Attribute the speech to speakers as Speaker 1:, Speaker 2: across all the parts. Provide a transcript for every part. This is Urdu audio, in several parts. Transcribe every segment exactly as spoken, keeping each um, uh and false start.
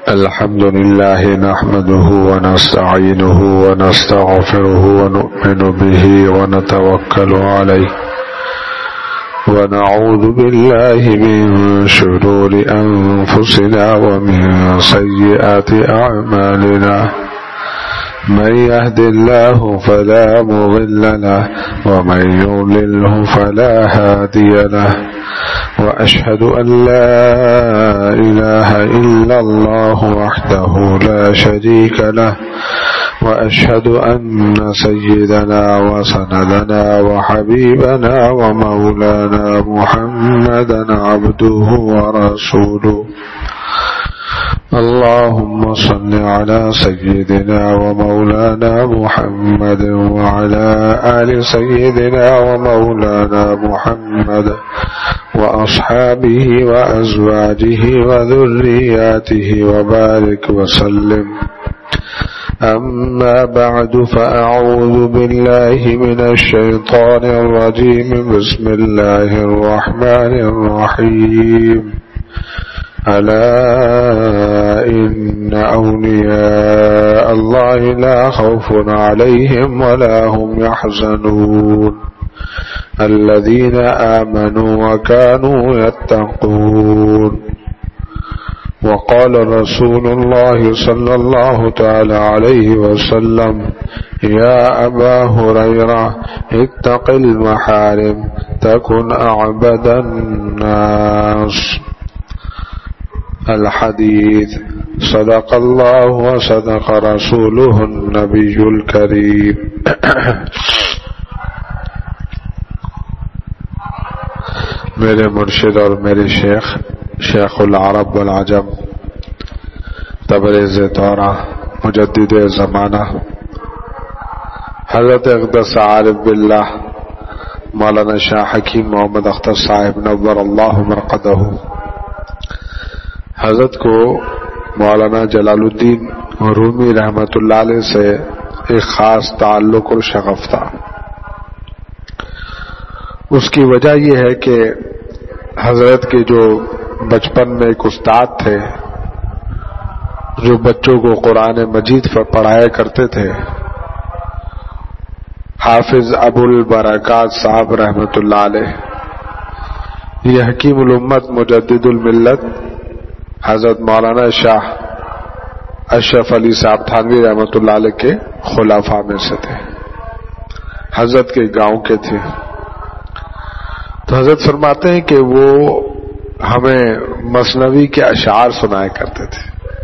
Speaker 1: الحمد لله نحمده ونستعينه ونستغفره ونؤمن به ونتوكل عليه ونعوذ بالله من شرور أنفسنا ومن سيئات أعمالنا من يهد الله فلا مضل له ومن يضلله فلا هادي له وأشهد أن لا إله إلا الله وحده لا شريك له وأشهد أن سيدنا وسندنا وحبيبنا ومولانا محمدا عبده ورسوله اللهم صل على سيدنا ومولانا محمد وعلى آل سيدنا ومولانا محمد وأصحابه وأزواجه وذرياته وبارك وسلم. أما بعد فأعوذ بالله من الشيطان الرجيم. بسم الله الرحمن الرحيم. ألا إن أولياء الله لا خوف عليهم ولا هم يحزنون الذين آمنوا وكانوا يتقون. وقال رسول الله صلى الله تعالى عليه وسلم يا أبا هريرة اتق المحارم تكن أعبد الناس. الحديث. صدق الله وصدق رسوله النبي الكريم. میرے مرشد اور میرے شیخ شیخ العرب والعجم تبریز دورہ مجدد زمانہ حضرت اقدس عارف باللہ مولانا شاہ حکیم محمد اختر صاحب نور اللہ مرقدہ، حضرت کو مولانا جلال الدین رومی رحمۃ اللہ علیہ سے ایک خاص تعلق اور شغف تھا. اس کی وجہ یہ ہے کہ حضرت کے جو بچپن میں ایک استاد تھے جو بچوں کو قرآن مجید پر پڑھایا کرتے تھے، حافظ ابو البرکات صاحب رحمۃ اللہ علیہ. یہ حکیم الامت مجدد الملت حضرت مولانا شاہ اشرف علی صاحب تھانوی رحمۃ اللہ علیہ کے خلفاء میں سے تھے، حضرت کے گاؤں کے تھے. تو حضرت فرماتے ہیں کہ وہ ہمیں مثنوی کے اشعار سنایا کرتے تھے.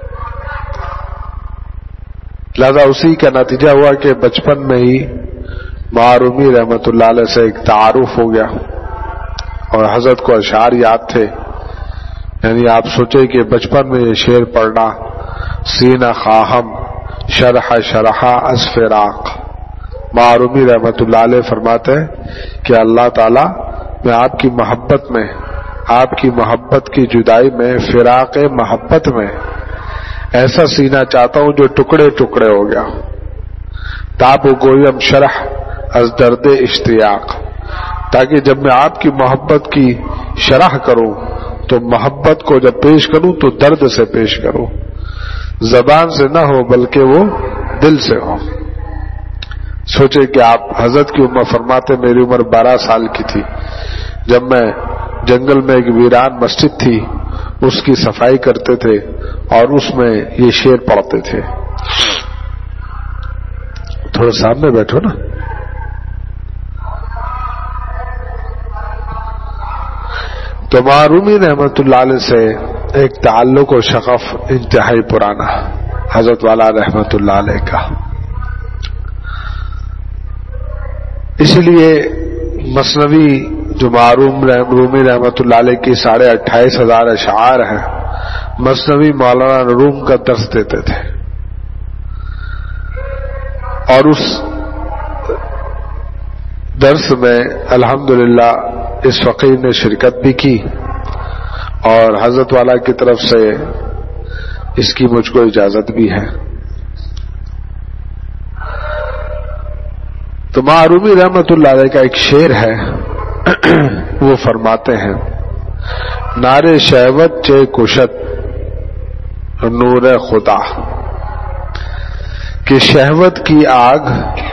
Speaker 1: لہذا اسی کا نتیجہ ہوا کہ بچپن میں ہی معرومی رحمۃ اللہ علیہ سے ایک تعارف ہو گیا اور حضرت کو اشعار یاد تھے. یعنی آپ سوچیں کہ بچپن میں یہ شعر پڑھنا، سینہ خواہم شرح شرح از فراق. معرومی رحمۃ اللہ علیہ فرماتے ہیں کہ اللہ تعالی میں آپ کی محبت میں، آپ کی محبت کی جدائی میں، فراق محبت میں ایسا سینہ چاہتا ہوں جو ٹکڑے ٹکڑے ہو گیا. تاب و گویم شرح از درد اشتیاق، تاکہ جب میں آپ کی محبت کی شرح کروں تو محبت کو جب پیش کروں تو درد سے پیش کروں، زبان سے نہ ہو بلکہ وہ دل سے ہو. سوچے کہ آپ حضرت کی عمر فرماتے میری عمر بارہ سال کی تھی جب میں جنگل میں ایک ویران مسجد تھی اس کی صفائی کرتے تھے اور اس میں یہ شعر پڑھتے تھے. تھوڑا سامنے بیٹھو نا. تو معرومی رحمت اللہ علیہ سے ایک تعلق و شغف انتہائی پرانا حضرت والا رحمت اللہ علیہ کا. اس لیے مثنوی جو معروم رومی رحمت اللہ علیہ کی ساڑھے اٹھائیس ہزار اشعار ہیں، مثنوی مولانا روم کا درس دیتے تھے اور اس درس میں الحمدللہ اس فقیر نے شرکت بھی کی اور حضرت والا کی طرف سے اس کی مجھ کو اجازت بھی ہے. تو معرومی رحمت اللہ علیہ کا ایک شعر ہے وہ فرماتے ہیں نعرے شہوت چے کشت نور خدا کہ شہوت کی آگ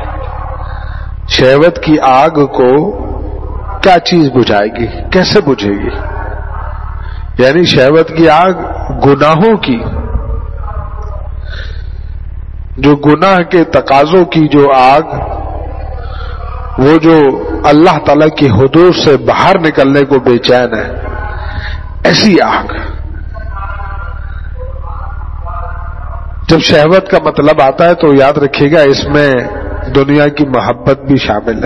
Speaker 1: شہوت کی آگ کو کیا چیز بجھائے گی، کیسے بجھے گی؟ یعنی شہوت کی آگ گناہوں کی، جو گناہ کے تقاضوں کی جو آگ، وہ جو اللہ تعالی کی حدود سے باہر نکلنے کو بے چین ہے، ایسی آگ۔ جب شہوت کا مطلب آتا ہے تو یاد رکھیے گا اس میں دنیا کی محبت بھی شامل ہے۔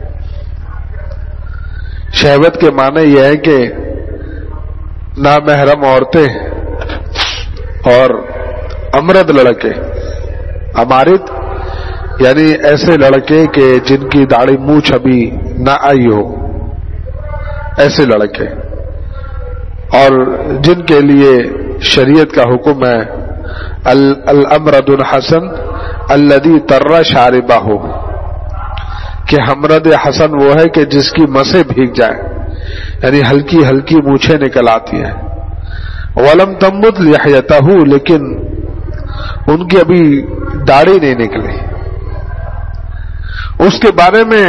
Speaker 1: شہوت کے معنی یہ ہے کہ نامحرم عورتیں اور امرد لڑکے، امارد یعنی ایسے لڑکے کہ جن کی داڑھی مونچھ ابھی نہ آئی ہو، ایسے لڑکے، اور جن کے لیے شریعت کا حکم ہے الامرد الحسن الذی تر شاربہ، کہ ہمرد حسن وہ ہے کہ جس کی مسیں بھیگ جائیں، یعنی ہلکی ہلکی مونچھیں نکل آتی ہیں۔ ولم تنبت لحیتہ، لیکن ان کی ابھی داڑھی نہیں نکلی۔ اس کے بارے میں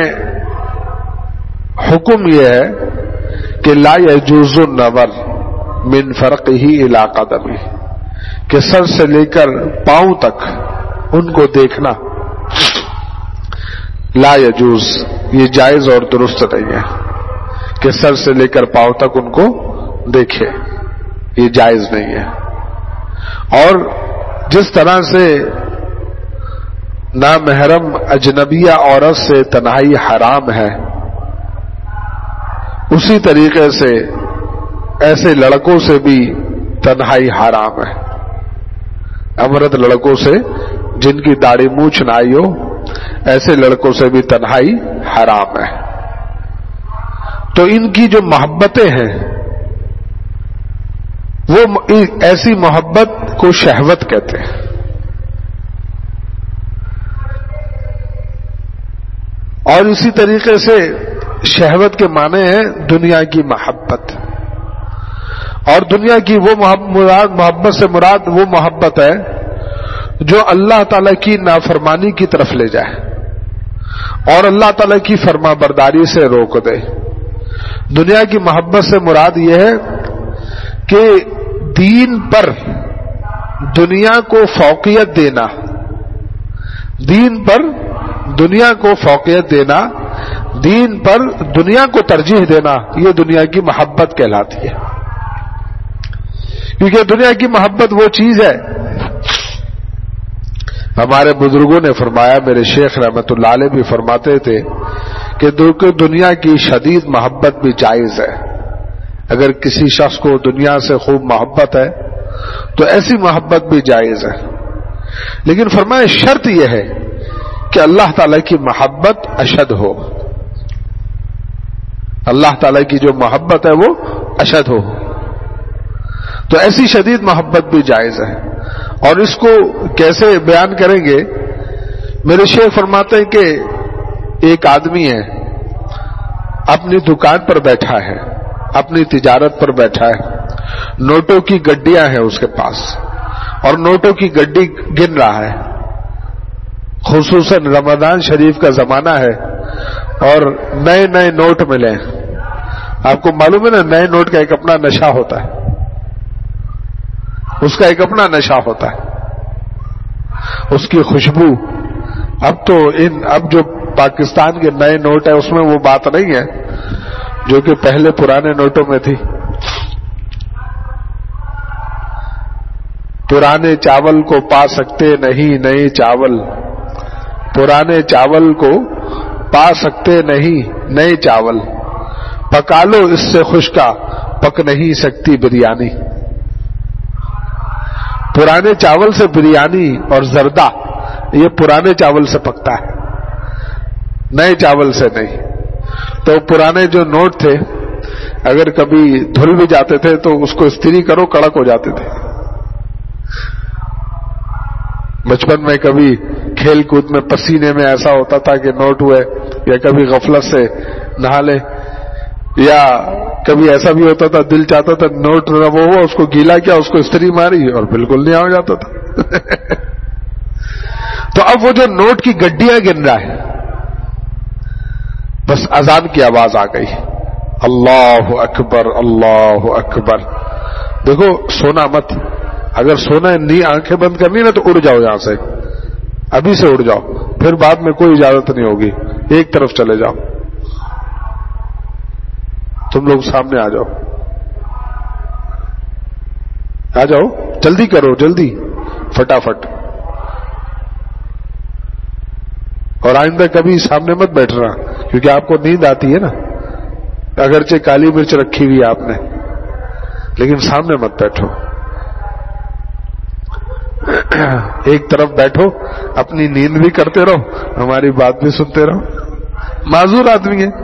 Speaker 1: حکم یہ ہے کہ لا یجوز النظر من فرقہ الی قدمہ، کہ سر سے لے کر پاؤں تک ان کو دیکھنا لا یجوز، یہ جائز اور درست نہیں ہے کہ سر سے لے کر پاؤں تک ان کو دیکھے، یہ جائز نہیں ہے۔ اور جس طرح سے نامحرم اجنبیہ عورت سے تنہائی حرام ہے، اسی طریقے سے ایسے لڑکوں سے بھی تنہائی حرام ہے۔ امرد لڑکوں سے جن کی داڑھی مونچھ نہ آئی ہو، ایسے لڑکوں سے بھی تنہائی حرام ہے۔ تو ان کی جو محبتیں ہیں وہ ایسی محبت کو شہوت کہتے ہیں۔ اور اسی طریقے سے شہوت کے معنی ہے دنیا کی محبت، اور دنیا کی وہ مراد محبت سے مراد وہ محبت ہے جو اللہ تعالی کی نافرمانی کی طرف لے جائے اور اللہ تعالی کی فرما برداری سے روک دے۔ دنیا کی محبت سے مراد یہ ہے کہ دین پر دنیا کو فوقیت دینا، دین پر دنیا کو فوقیت دینا، دین پر دنیا کو ترجیح دینا، یہ دنیا کی محبت کہلاتی ہے۔ کیونکہ دنیا کی محبت وہ چیز ہے، ہمارے بزرگوں نے فرمایا، میرے شیخ رحمت اللہ علیہ بھی فرماتے تھے کہ دنیا کی شدید محبت بھی جائز ہے۔ اگر کسی شخص کو دنیا سے خوب محبت ہے تو ایسی محبت بھی جائز ہے، لیکن فرمایا شرط یہ ہے کہ اللہ تعالی کی محبت اشد ہو، اللہ تعالی کی جو محبت ہے وہ اشد ہو، تو ایسی شدید محبت بھی جائز ہے۔ اور اس کو کیسے بیان کریں گے؟ میرے شیخ فرماتے ہیں کہ ایک آدمی ہے، اپنی دکان پر بیٹھا ہے، اپنی تجارت پر بیٹھا ہے، نوٹوں کی گڈیاں ہیں اس کے پاس، اور نوٹوں کی گڈی گن رہا ہے۔ خصوصاً رمضان شریف کا زمانہ ہے اور نئے نئے نوٹ ملے، آپ کو معلوم ہے نا، نئے نوٹ کا ایک اپنا نشہ ہوتا ہے، اس کا ایک اپنا نشہ ہوتا ہے، اس کی خوشبو۔ اب تو ان اب جو پاکستان کے نئے نوٹ ہے اس میں وہ بات نہیں ہے جو کہ پہلے پرانے نوٹوں میں تھی۔ پرانے چاول کو پا سکتے نہیں نئے چاول، پرانے چاول کو پا سکتے نہیں نئے چاول، پکا لو اس سے خشکا پک نہیں سکتی بریانی۔ پرانے چاول سے بریانی اور زردہ یہ پرانے چاول سے پکتا ہے، نئے چاول سے نہیں۔ تو پرانے جو نوٹ تھے اگر کبھی دھل بھی جاتے تھے تو اس کو استری کرو کڑک ہو جاتے تھے۔ بچپن میں کبھی کھیل کود میں پسینے میں ایسا ہوتا تھا کہ نوٹ ہوئے، یا کبھی غفلت سے نہا لے یا کبھی ایسا بھی ہوتا تھا دل چاہتا تھا نوٹ وہ ہوا اس کو گیلا کیا اس کو استری ماری اور بالکل نہیں آ جاتا تھا تو اب وہ جو نوٹ کی گڈیاں گن رہا ہے بس اذان کی آواز آ گئی اللہ اکبر اللہ اکبر. دیکھو سونا مت, اگر سونا نہیں آنکھیں بند کرنی نا تو اڑ جاؤ یہاں سے, ابھی سے اڑ جاؤ, پھر بعد میں کوئی اجازت نہیں ہوگی, ایک طرف چلے جاؤ. تم لوگ سامنے آ جاؤ, آ جاؤ, جلدی کرو جلدی فٹافٹ. اور آئندہ کبھی سامنے مت بیٹھنا کیونکہ آپ کو نیند آتی ہے نا, اگرچہ کالی مرچ رکھی ہوئی آپ نے لیکن سامنے مت بیٹھو, ایک طرف بیٹھو, اپنی نیند بھی کرتے رہو, ہماری بات بھی سنتے رہو. معذور آدمی ہے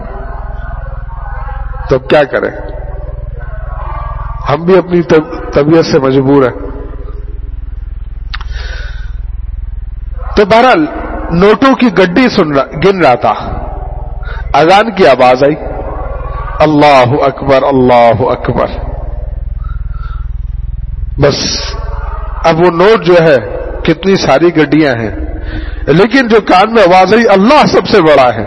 Speaker 1: تو کیا کریں, ہم بھی اپنی طبیعت سے مجبور ہیں. تو بہرحال نوٹوں کی گڈی سن رہا, گن رہا تھا, اذان کی آواز آئی اللہ اکبر اللہ اکبر. بس اب وہ نوٹ جو ہے کتنی ساری گڈیاں ہیں لیکن جو کان میں آواز آئی اللہ سب سے بڑا ہے.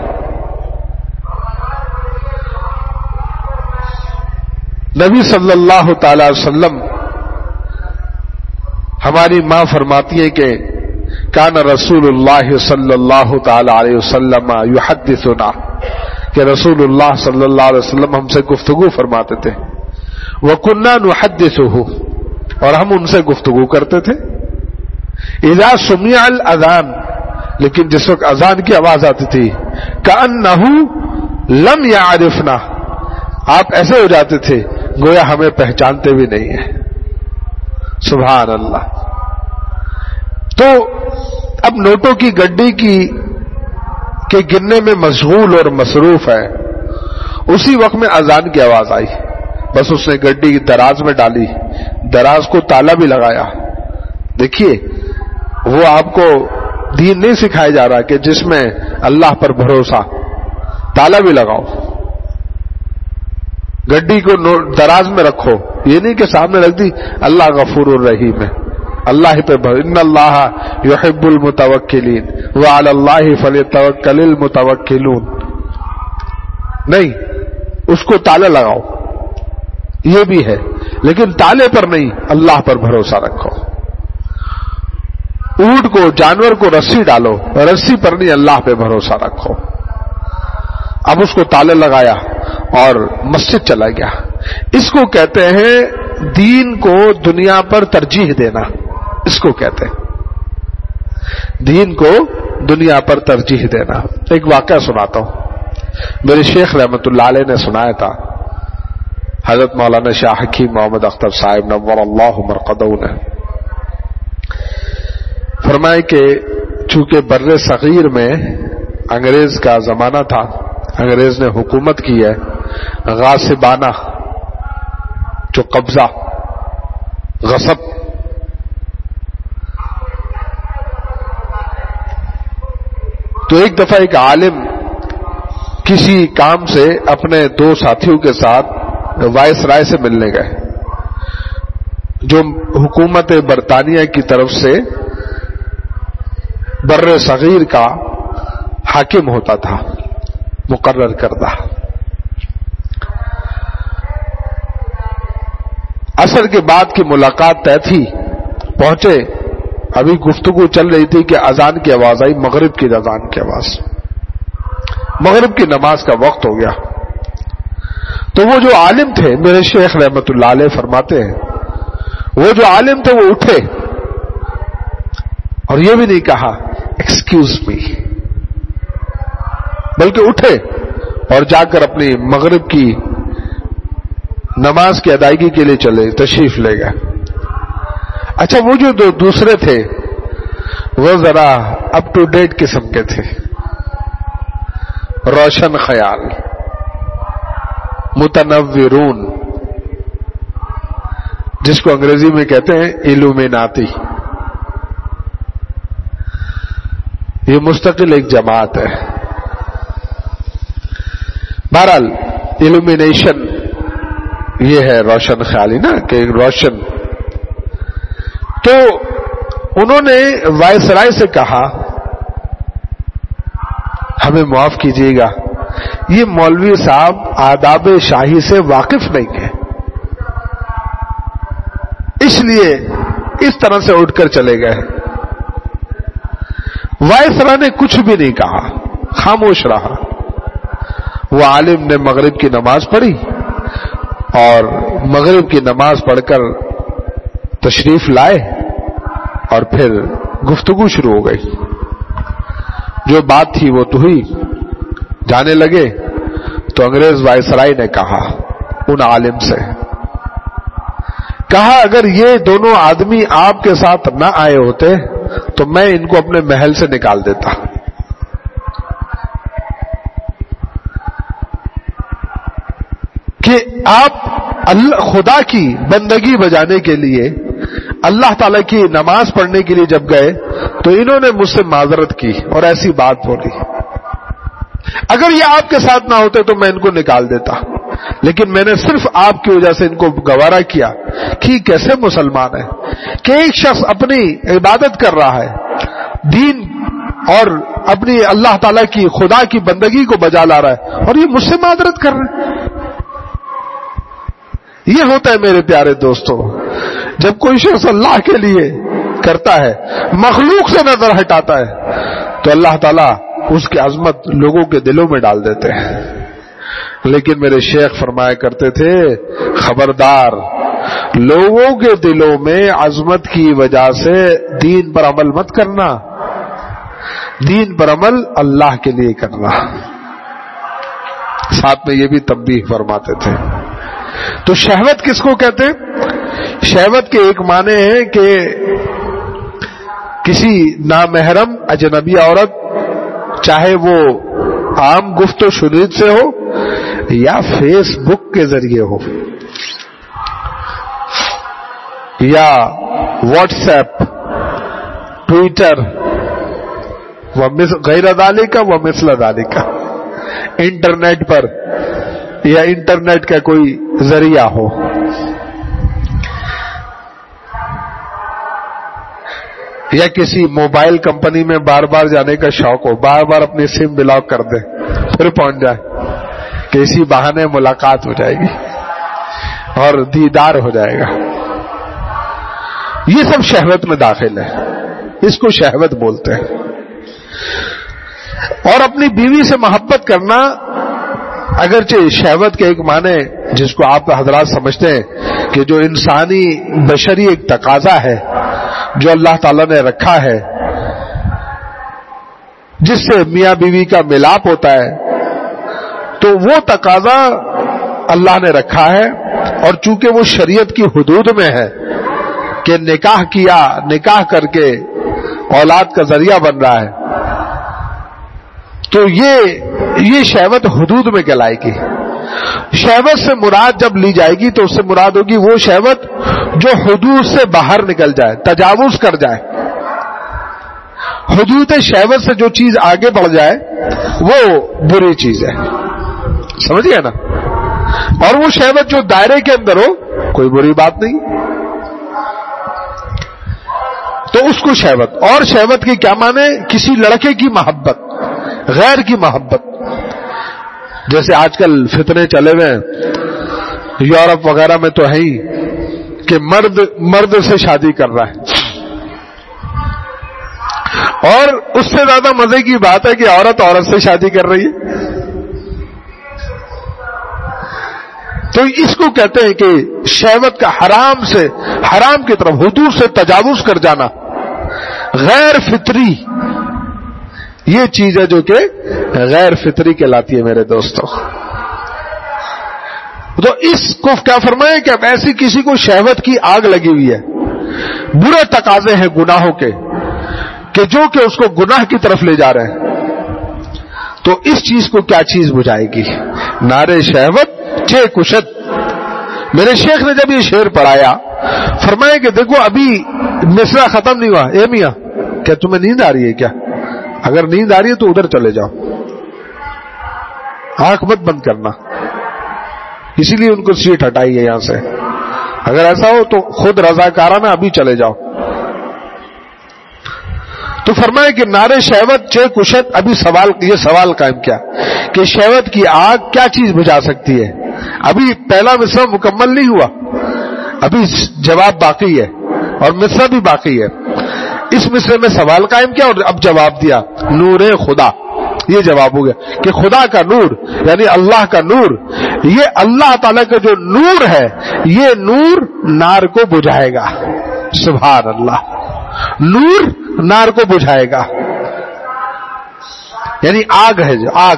Speaker 1: نبی صلی اللہ تعالی وسلم ہماری ماں فرماتی ہے کہ کان رسول اللہ صلی اللہ تعالی علیہ وسلم یحدثنا, کہ رسول اللہ صلی اللہ علیہ وسلم ہم سے گفتگو فرماتے تھے. وَكُنَّا نُحَدِّثُهُ, اور ہم ان سے گفتگو کرتے تھے. اذا سمع الاذان, لیکن جس وقت اذان کی آواز آتی تھی كأنه لم يعرفنا, آپ ایسے ہو جاتے تھے گویا ہمیں پہچانتے بھی نہیں ہیں. سبحان اللہ. تو اب نوٹوں کی گڈی کی کے گننے میں مشغول اور مصروف ہے. اسی وقت میں اذان کی آواز آئی, بس اس نے گڈی کی دراز میں ڈالی, دراز کو تالا بھی لگایا. دیکھیے وہ آپ کو دین نہیں سکھایا جا رہا کہ جس میں اللہ پر بھروسہ, تالا بھی لگاؤ, گڈی کو دراز میں رکھو, یہ نہیں کہ سامنے رکھ دی اللہ غفور الرحیم ہے, اللہ پہ بھر, ان اللہ یحب المتوکلین وعلی اللہ فلیتوکل المتوکلون. نہیں, اس کو تالا لگاؤ, یہ بھی ہے, لیکن تالے پر نہیں, اللہ پر بھروسہ رکھو. اونٹ کو, جانور کو رسی ڈالو, رسی پر نہیں, اللہ پہ بھروسہ رکھو. اب اس کو تالے لگایا اور مسجد چلا گیا. اس کو کہتے ہیں دین کو دنیا پر ترجیح دینا, اس کو کہتے ہیں دین کو دنیا پر ترجیح دینا. ایک واقعہ سناتا ہوں, میرے شیخ رحمت اللہ علیہ نے سنایا تھا. حضرت مولانا شاہ حکیم محمد اختر صاحب نور اللہ مرقدہ نے فرمائے کہ چونکہ بر صغیر میں انگریز کا زمانہ تھا, انگریز نے حکومت کی ہے, غاصبانہ جو قبضہ, غصب. تو ایک دفعہ ایک عالم کسی کام سے اپنے دو ساتھیوں کے ساتھ وائس رائے سے ملنے گئے, جو حکومت برطانیہ کی طرف سے بر صغیر کا حاکم ہوتا تھا, مقرر کردہ. عصر کے بعد کی ملاقات طے تھی, پہنچے, ابھی گفتگو چل رہی تھی کہ اذان کی آواز آئی, مغرب کی اذان کی آواز, مغرب کی نماز کا وقت ہو گیا. تو وہ جو عالم تھے, میرے شیخ رحمت اللہ علیہ فرماتے ہیں, وہ جو عالم تھے وہ اٹھے اور یہ بھی نہیں کہا ایکسکیوز می, بلکہ اٹھے اور جا کر اپنی مغرب کی نماز کی ادائیگی کے لیے چلے, تشریف لے گئے. اچھا وہ جو دو دوسرے تھے وہ ذرا اپ ٹو ڈیٹ قسم کے تھے, روشن خیال, متنورون, جس کو انگریزی میں کہتے ہیں ایلومیناتی. یہ مستقل ایک جماعت ہے. بہرحال illumination, یہ ہے روشن خیالی نا کہ روشن. تو انہوں نے وائسرائے سے کہا ہمیں معاف کیجیے گا، یہ مولوی صاحب آداب شاہی سے واقف نہیں ہے، اس لیے اس طرح سے اٹھ کر چلے گئے. وائسرا نے کچھ بھی نہیں کہا، خاموش رہا. وہ عالم نے مغرب کی نماز پڑھی اور مغرب کی نماز پڑھ کر تشریف لائے اور پھر گفتگو شروع ہو گئی. جو بات تھی وہ تو ہوئی، جانے لگے تو انگریز وائسرائی نے کہا ان عالم سے، کہا اگر یہ دونوں آدمی آپ کے ساتھ نہ آئے ہوتے تو میں ان کو اپنے محل سے نکال دیتا. کہ آپ اللہ خدا کی بندگی بجانے کے لیے اللہ تعالی کی نماز پڑھنے کے لیے جب گئے تو انہوں نے مجھ سے معذرت کی اور ایسی بات بولی. اگر یہ آپ کے ساتھ نہ ہوتے تو میں ان کو نکال دیتا، لیکن میں نے صرف آپ کی وجہ سے ان کو گوارا کیا. کہ کیسے مسلمان ہے کہ ایک شخص اپنی عبادت کر رہا ہے، دین اور اپنی اللہ تعالی کی خدا کی بندگی کو بجا لا رہا ہے اور یہ مجھ سے معذرت کر رہا ہے. یہ ہوتا ہے میرے پیارے دوستو، جب کوئی شخص اللہ کے لیے کرتا ہے، مخلوق سے نظر ہٹاتا ہے، تو اللہ تعالیٰ اس کی عظمت لوگوں کے دلوں میں ڈال دیتے ہیں. لیکن میرے شیخ فرمایا کرتے تھے خبردار، لوگوں کے دلوں میں عظمت کی وجہ سے دین پر عمل مت کرنا، دین پر عمل اللہ کے لیے کرنا. ساتھ میں یہ بھی تنبیہ فرماتے تھے. تو شہوت کس کو کہتے ہیں؟ شہوت کے ایک معنی ہے کہ کسی نامحرم اجنبی عورت، چاہے وہ عام گفت و شنید سے ہو یا فیس بک کے ذریعے ہو یا واٹس ایپ، ٹویٹر غیر ذالک و مثل ذالک، انٹرنیٹ پر یا انٹرنیٹ کا کوئی ذریعہ ہو. یا کسی موبائل کمپنی میں بار بار جانے کا شوق ہو، بار بار اپنی سم بلاک کر دے پھر پہنچ جائے کہ اسی بہانے ملاقات ہو جائے گی اور دیدار ہو جائے گا. یہ سب شہوت میں داخل ہے، اس کو شہوت بولتے ہیں. اور اپنی بیوی سے محبت کرنا اگرچہ شہوت کے ایک معنی جس کو آپ حضرات سمجھتے ہیں کہ جو انسانی بشری ایک تقاضا ہے جو اللہ تعالیٰ نے رکھا ہے، جس سے میاں بیوی کا ملاپ ہوتا ہے، تو وہ تقاضا اللہ نے رکھا ہے. اور چونکہ وہ شریعت کی حدود میں ہے کہ نکاح کیا، نکاح کر کے اولاد کا ذریعہ بن رہا ہے، تو یہ یہ شہوت حدود میں کہلائے گی. شہوت سے مراد جب لی جائے گی تو اس سے مراد ہوگی وہ شہوت جو حدود سے باہر نکل جائے، تجاوز کر جائے. حدود شہوت سے جو چیز آگے بڑھ جائے وہ بری چیز ہے، سمجھ گئے نا. اور وہ شہوت جو دائرے کے اندر ہو کوئی بری بات نہیں، تو اس کو شہوت. اور شہوت کی کیا معنی؟ کسی لڑکے کی محبت، غیر کی محبت. جیسے آج کل فتنے چلے ہوئے ہیں یورپ وغیرہ میں تو ہے ہی کہ مرد مرد سے شادی کر رہا ہے، اور اس سے زیادہ مزے کی بات ہے کہ عورت عورت سے شادی کر رہی ہے. تو اس کو کہتے ہیں کہ شہوت کا حرام سے حرام کی طرف حدود سے تجاوز کر جانا، غیر فطری. یہ چیز ہے جو کہ غیر فطری کہلاتی ہے میرے دوستو. تو اس کو کیا فرمائے کہ اب ایسی کسی کو شہوت کی آگ لگی ہوئی ہے، برے تقاضے ہیں گناہوں کے کہ جو کہ اس کو گناہ کی طرف لے جا رہے ہیں، تو اس چیز کو کیا چیز بجھائے گی؟ نارے شہوت چھ کشت. میرے شیخ نے جب یہ شعر پڑھایا فرمایا کہ دیکھو ابھی مصرع ختم نہیں ہوا. اے میاں کیا تمہیں نیند آ رہی ہے کیا؟ اگر نیند آ رہی ہے تو ادھر چلے جاؤ، آنکھ مت بند کرنا. اسی لیے ان کو سیٹ ہٹائی ہے یہاں سے. اگر ایسا ہو تو خود رضاکارانہ ابھی چلے جاؤ. تو فرمایا کہ نارے شہوت چے کشت. ابھی سوال یہ سوال قائم کیا کہ شہوت کی آگ کیا چیز بجھا سکتی ہے. ابھی پہلا مصرع مکمل نہیں ہوا, ابھی جواب باقی ہے اور مصرع بھی باقی ہے. اس مصرع میں سوال قائم کیا اور اب جواب دیا نور خدا. یہ جواب ہو گیا کہ خدا کا نور یعنی اللہ کا نور, یہ اللہ تعالی کا جو نور ہے یہ نور نار کو بجھائے گا. سبحان اللہ. نور نار کو بجھائے گا یعنی آگ ہے جو آگ.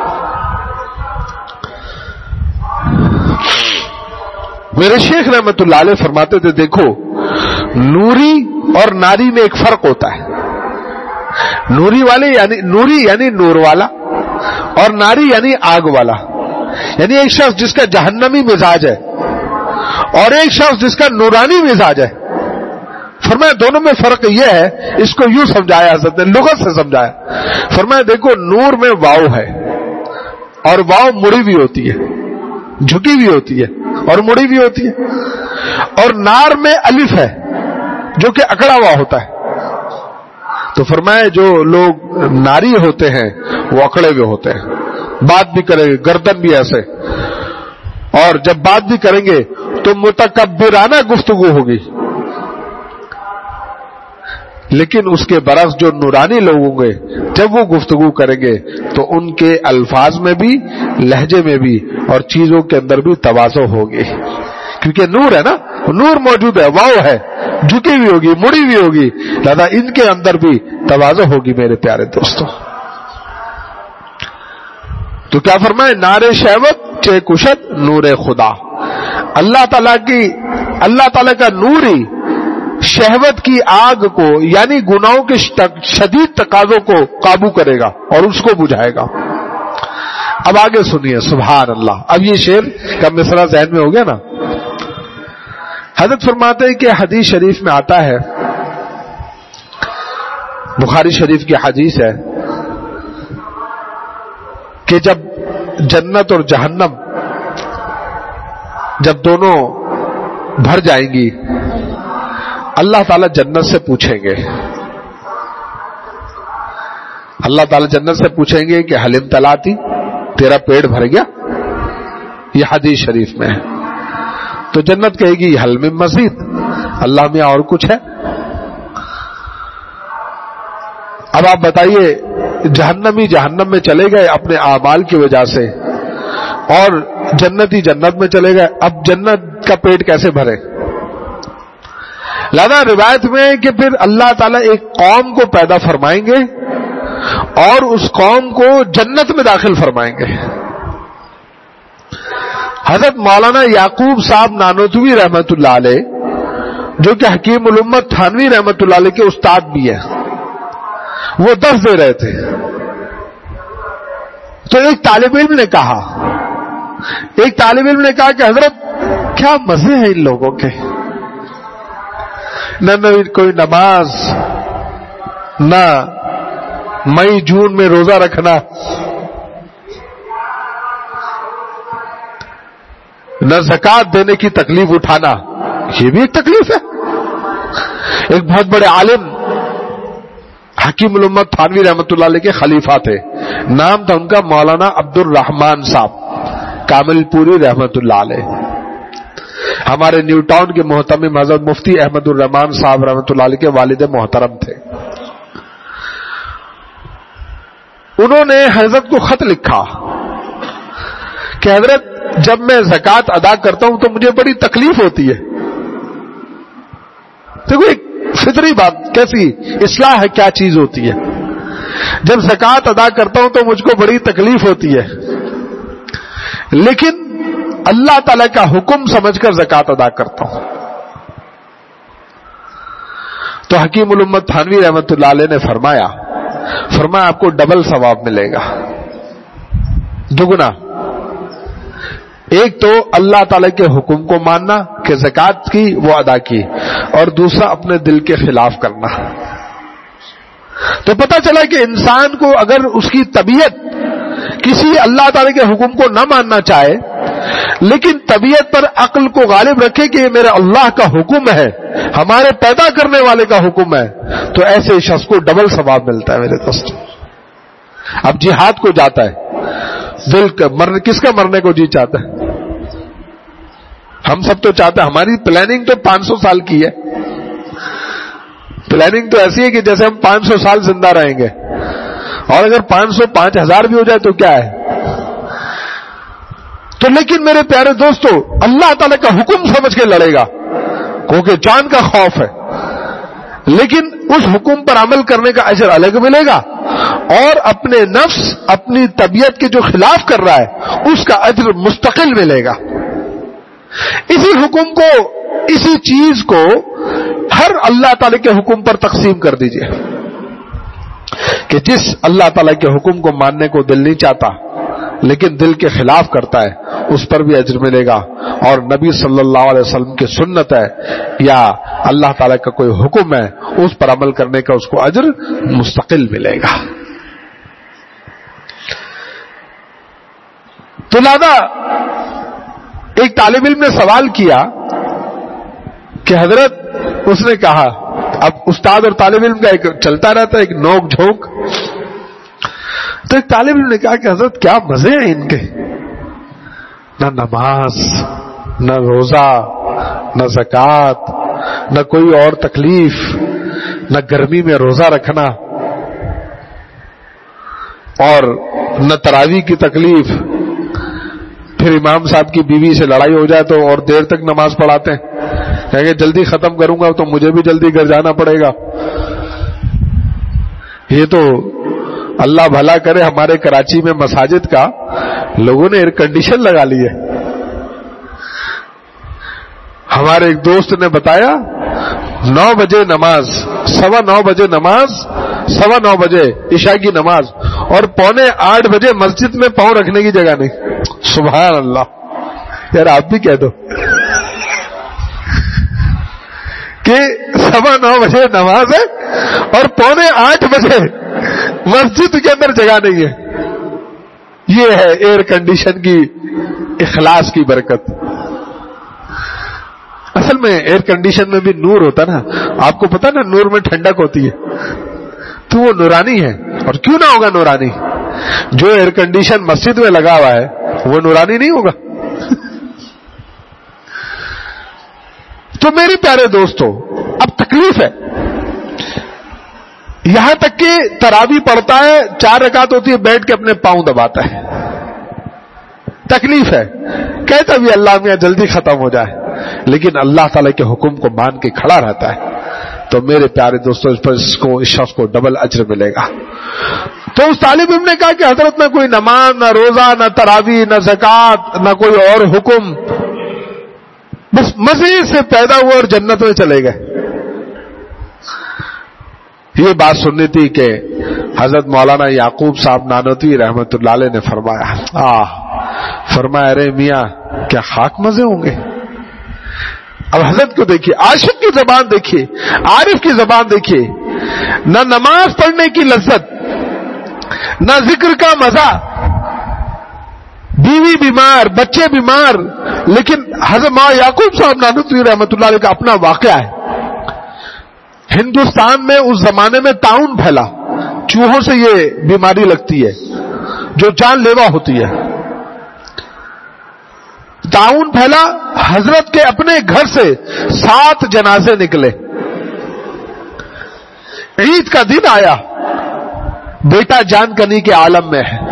Speaker 1: میرے شیخ رحمت اللہ علیہ فرماتے تھے دیکھو نوری اور ناری میں ایک فرق ہوتا ہے. نوری والے یعنی نوری یعنی نور والا اور ناری یعنی آگ والا. یعنی ایک شخص جس کا جہنمی مزاج ہے اور ایک شخص جس کا نورانی مزاج ہے. فرمایا دونوں میں فرق یہ ہے, اس کو یوں سمجھایا حضرت نے لغت سے سمجھایا. فرمایا دیکھو نور میں واو ہے اور واو مڑی بھی ہوتی ہے, جھکی بھی ہوتی ہے اور مڑی بھی ہوتی ہے, اور نار میں الف ہے جو کہ اکڑا ہوا ہوتا ہے. تو فرمایا جو لوگ ناری ہوتے ہیں وہ اکڑے ہوئے ہوتے ہیں, بات بھی کریں گے گردن بھی ایسے, اور جب بات بھی کریں گے تو متکبرانہ گفتگو ہوگی. لیکن اس کے برعکس جو نورانی لوگ ہوں گے جب وہ گفتگو کریں گے تو ان کے الفاظ میں بھی لہجے میں بھی اور چیزوں کے اندر بھی تواضع ہوگی, کیونکہ نور ہے نا, نور موجود ہے, واو ہے, جھکی بھی ہوگی مڑی بھی ہوگی, لہذا ان کے اندر بھی تواضع ہوگی میرے پیارے دوستوں. تو کیا فرمائے نارے شہوت چے کشت نور خدا. اللہ تعالیٰ کی اللہ تعالیٰ کا نور ہی شہوت کی آگ کو یعنی گناہوں کے شدید تقاضوں کو قابو کرے گا اور اس کو بجھائے گا. اب آگے سنیے سبحان اللہ. اب یہ شعر کا مصرع ذہن میں ہو گیا نا. حضرت فرماتے ہیں کہ حدیث شریف میں آتا ہے, بخاری شریف کی حدیث ہے کہ جب جنت اور جہنم جب دونوں بھر جائیں گی اللہ تعالیٰ جنت سے پوچھیں گے, اللہ تعالیٰ جنت سے پوچھیں گے کہ حل امتلاتی, تیرا پیٹ بھر گیا. یہ حدیث شریف میں ہے. تو جنت کہے گی حل من مزید, اللہ میں اور کچھ ہے. اب آپ بتائیے جہنمی جہنم میں چلے گئے اپنے اعمال کی وجہ سے اور جنتی جنت میں چلے گئے, اب جنت کا پیٹ کیسے بھرے. لہذا روایت میں کہ پھر اللہ تعالیٰ ایک قوم کو پیدا فرمائیں گے اور اس قوم کو جنت میں داخل فرمائیں گے. حضرت مولانا یعقوب صاحب نانوتوی رحمت اللہ علیہ جو کہ حکیم الامت تھانوی رحمت اللہ علیہ کے استاد بھی ہیں, وہ درس دے رہے تھے. تو ایک طالب علم نے کہا ایک طالب علم نے کہا کہ حضرت کیا مزے ہیں ان لوگوں کے, نہ کوئی نماز, نہ مئی جون میں روزہ رکھنا, نہ زکات دینے کی تکلیف اٹھانا, یہ بھی ایک تکلیف ہے. ایک بہت بڑے عالم حکیم الامت تھانوی رحمت اللہ علیہ کے خلیفہ تھے, نام تھا ان کا مولانا عبد الرحمان صاحب کامل پوری رحمت اللہ علیہ. ہمارے نیو ٹاؤن کے محترم حضرت مفتی احمد الرحمان صاحب رحمت اللہ علیہ کے والد محترم تھے. انہوں نے حضرت کو خط لکھا کہ حضرت جب میں زکات ادا کرتا ہوں تو مجھے بڑی تکلیف ہوتی ہے. دیکھو ایک فطری بات, کیسی اصلاح ہے, کیا چیز ہوتی ہے. جب زکات ادا کرتا ہوں تو مجھ کو بڑی تکلیف ہوتی ہے, لیکن اللہ تعالی کا حکم سمجھ کر زکات ادا کرتا ہوں. تو حکیم الامت تھانوی رحمت اللہ علیہ نے فرمایا فرمایا آپ کو ڈبل ثواب ملے گا, دگنا. ایک تو اللہ تعالی کے حکم کو ماننا کہ زکات کی وہ ادا کی, اور دوسرا اپنے دل کے خلاف کرنا. تو پتہ چلا کہ انسان کو اگر اس کی طبیعت کسی اللہ تعالی کے حکم کو نہ ماننا چاہے, لیکن طبیعت پر عقل کو غالب رکھے کہ یہ میرے اللہ کا حکم ہے، ہمارے پیدا کرنے والے کا حکم ہے، تو ایسے شخص کو ڈبل ثواب ملتا ہے میرے دوست. اب جہاد کو جاتا ہے، دل کا مرنے، کس کا مرنے کو جی چاہتا ہے؟ ہم سب تو چاہتے ہیں. ہماری پلاننگ تو پانچ سو سال کی ہے. پلاننگ تو ایسی ہے کہ جیسے ہم پانچ سو سال زندہ رہیں گے، اور اگر پانچ سو پانچ ہزار بھی ہو جائے تو کیا ہے. تو لیکن میرے پیارے دوستو، اللہ تعالی کا حکم سمجھ کے لڑے گا کیونکہ جان کا خوف ہے، لیکن اس حکم پر عمل کرنے کا اجر الگ ملے گا، اور اپنے نفس، اپنی طبیعت کے جو خلاف کر رہا ہے اس کا اجر مستقل ملے گا. اسی حکم کو، اسی چیز کو ہر اللہ تعالی کے حکم پر تقسیم کر دیجئے کہ جس اللہ تعالی کے حکم کو ماننے کو دل نہیں چاہتا لیکن دل کے خلاف کرتا ہے، اس پر بھی اجر ملے گا. اور نبی صلی اللہ علیہ وسلم کی سنت ہے یا اللہ تعالی کا کوئی حکم ہے، اس پر عمل کرنے کا اس کو اجر مستقل ملے گا. تو لہذا ایک طالب علم نے سوال کیا کہ حضرت، اس نے کہا، اب استاد اور طالب علم کا ایک چلتا رہتا ہے ایک نوک جھونک، تو ایک طالب علم نے کہا کہ حضرت کیا مزے ہیں ان کے، نہ نماز، نہ روزہ، نہ زکوٰۃ، نہ کوئی اور تکلیف، نہ گرمی میں روزہ رکھنا، اور نہ تراویح کی تکلیف. پھر امام صاحب کی بیوی سے لڑائی ہو جائے تو اور دیر تک نماز پڑھاتے ہیں، کہیں گے جلدی ختم کروں گا تو مجھے بھی جلدی گھر جانا پڑے گا. یہ تو اللہ بھلا کرے، ہمارے کراچی میں مساجد کا لوگوں نے ایئر کنڈیشن لگا لی ہے. ہمارے ایک دوست نے بتایا نو بجے نماز، سوا نو بجے نماز، سوا نو بجے عشاء کی نماز، اور پونے آٹھ بجے مسجد میں پاؤں رکھنے کی جگہ نہیں. سبحان اللہ. یار آپ بھی کہہ دو کہ سوا نو بجے نماز ہے اور پونے آٹھ بجے مسجد کے اندر جگہ نہیں ہے. یہ ہے ایئر کنڈیشن کی اخلاص کی برکت. اصل میں ایئر کنڈیشن میں بھی نور ہوتا نا، آپ کو پتا نا نور میں ٹھنڈک ہوتی ہے، تو وہ نورانی ہے. اور کیوں نہ ہوگا نورانی؟ جو ایئر کنڈیشن مسجد میں لگا ہوا ہے وہ نورانی نہیں ہوگا. تو میرے پیارے دوستو، اب تکلیف ہے، یہاں تک کہ تراویح پڑھتا ہے، چار رکعت ہوتی ہے، بیٹھ کے اپنے پاؤں دباتا ہے. تکلیف ہے، کہتا بھی اللہ میاں جلدی ختم ہو جائے، لیکن اللہ تعالی کے حکم کو مان کے کھڑا رہتا ہے. تو میرے پیارے دوستو، اس پر اس کو، اس شخص کو ڈبل اجر ملے گا. تو اس طالب علم نے کہا کہ حضرت نہ کوئی نماز، نہ روزہ، نہ تراویح، نہ زکوٰۃ، نہ کوئی اور حکم، بس مزے سے پیدا ہوا اور جنت میں چلے گئے. یہ بات سننی تھی کہ حضرت مولانا یعقوب صاحب نانوتوی رحمت اللہ علیہ نے فرمایا. آہ فرمایا ارے میاں کیا خاک مزے ہوں گے. اب حضرت کو دیکھیے، عاشق کی زبان دیکھیے، عارف کی زبان دیکھیے، نہ نماز پڑھنے کی لذت، نہ ذکر کا مزہ، بیوی بیمار، بچے بیمار، لیکن حضرت مولانا یعقوب صاحب نانوتوی رحمت اللہ علیہ کا اپنا واقعہ ہے. ہندوستان میں اس زمانے میں طاعون پھیلا، چوہوں سے یہ بیماری لگتی ہے جو جان لیوا ہوتی ہے. طاعون پھیلا، حضرت کے اپنے گھر سے سات جنازے نکلے. عید کا دن آیا، بیٹا جان کنی کے عالم میں ہے،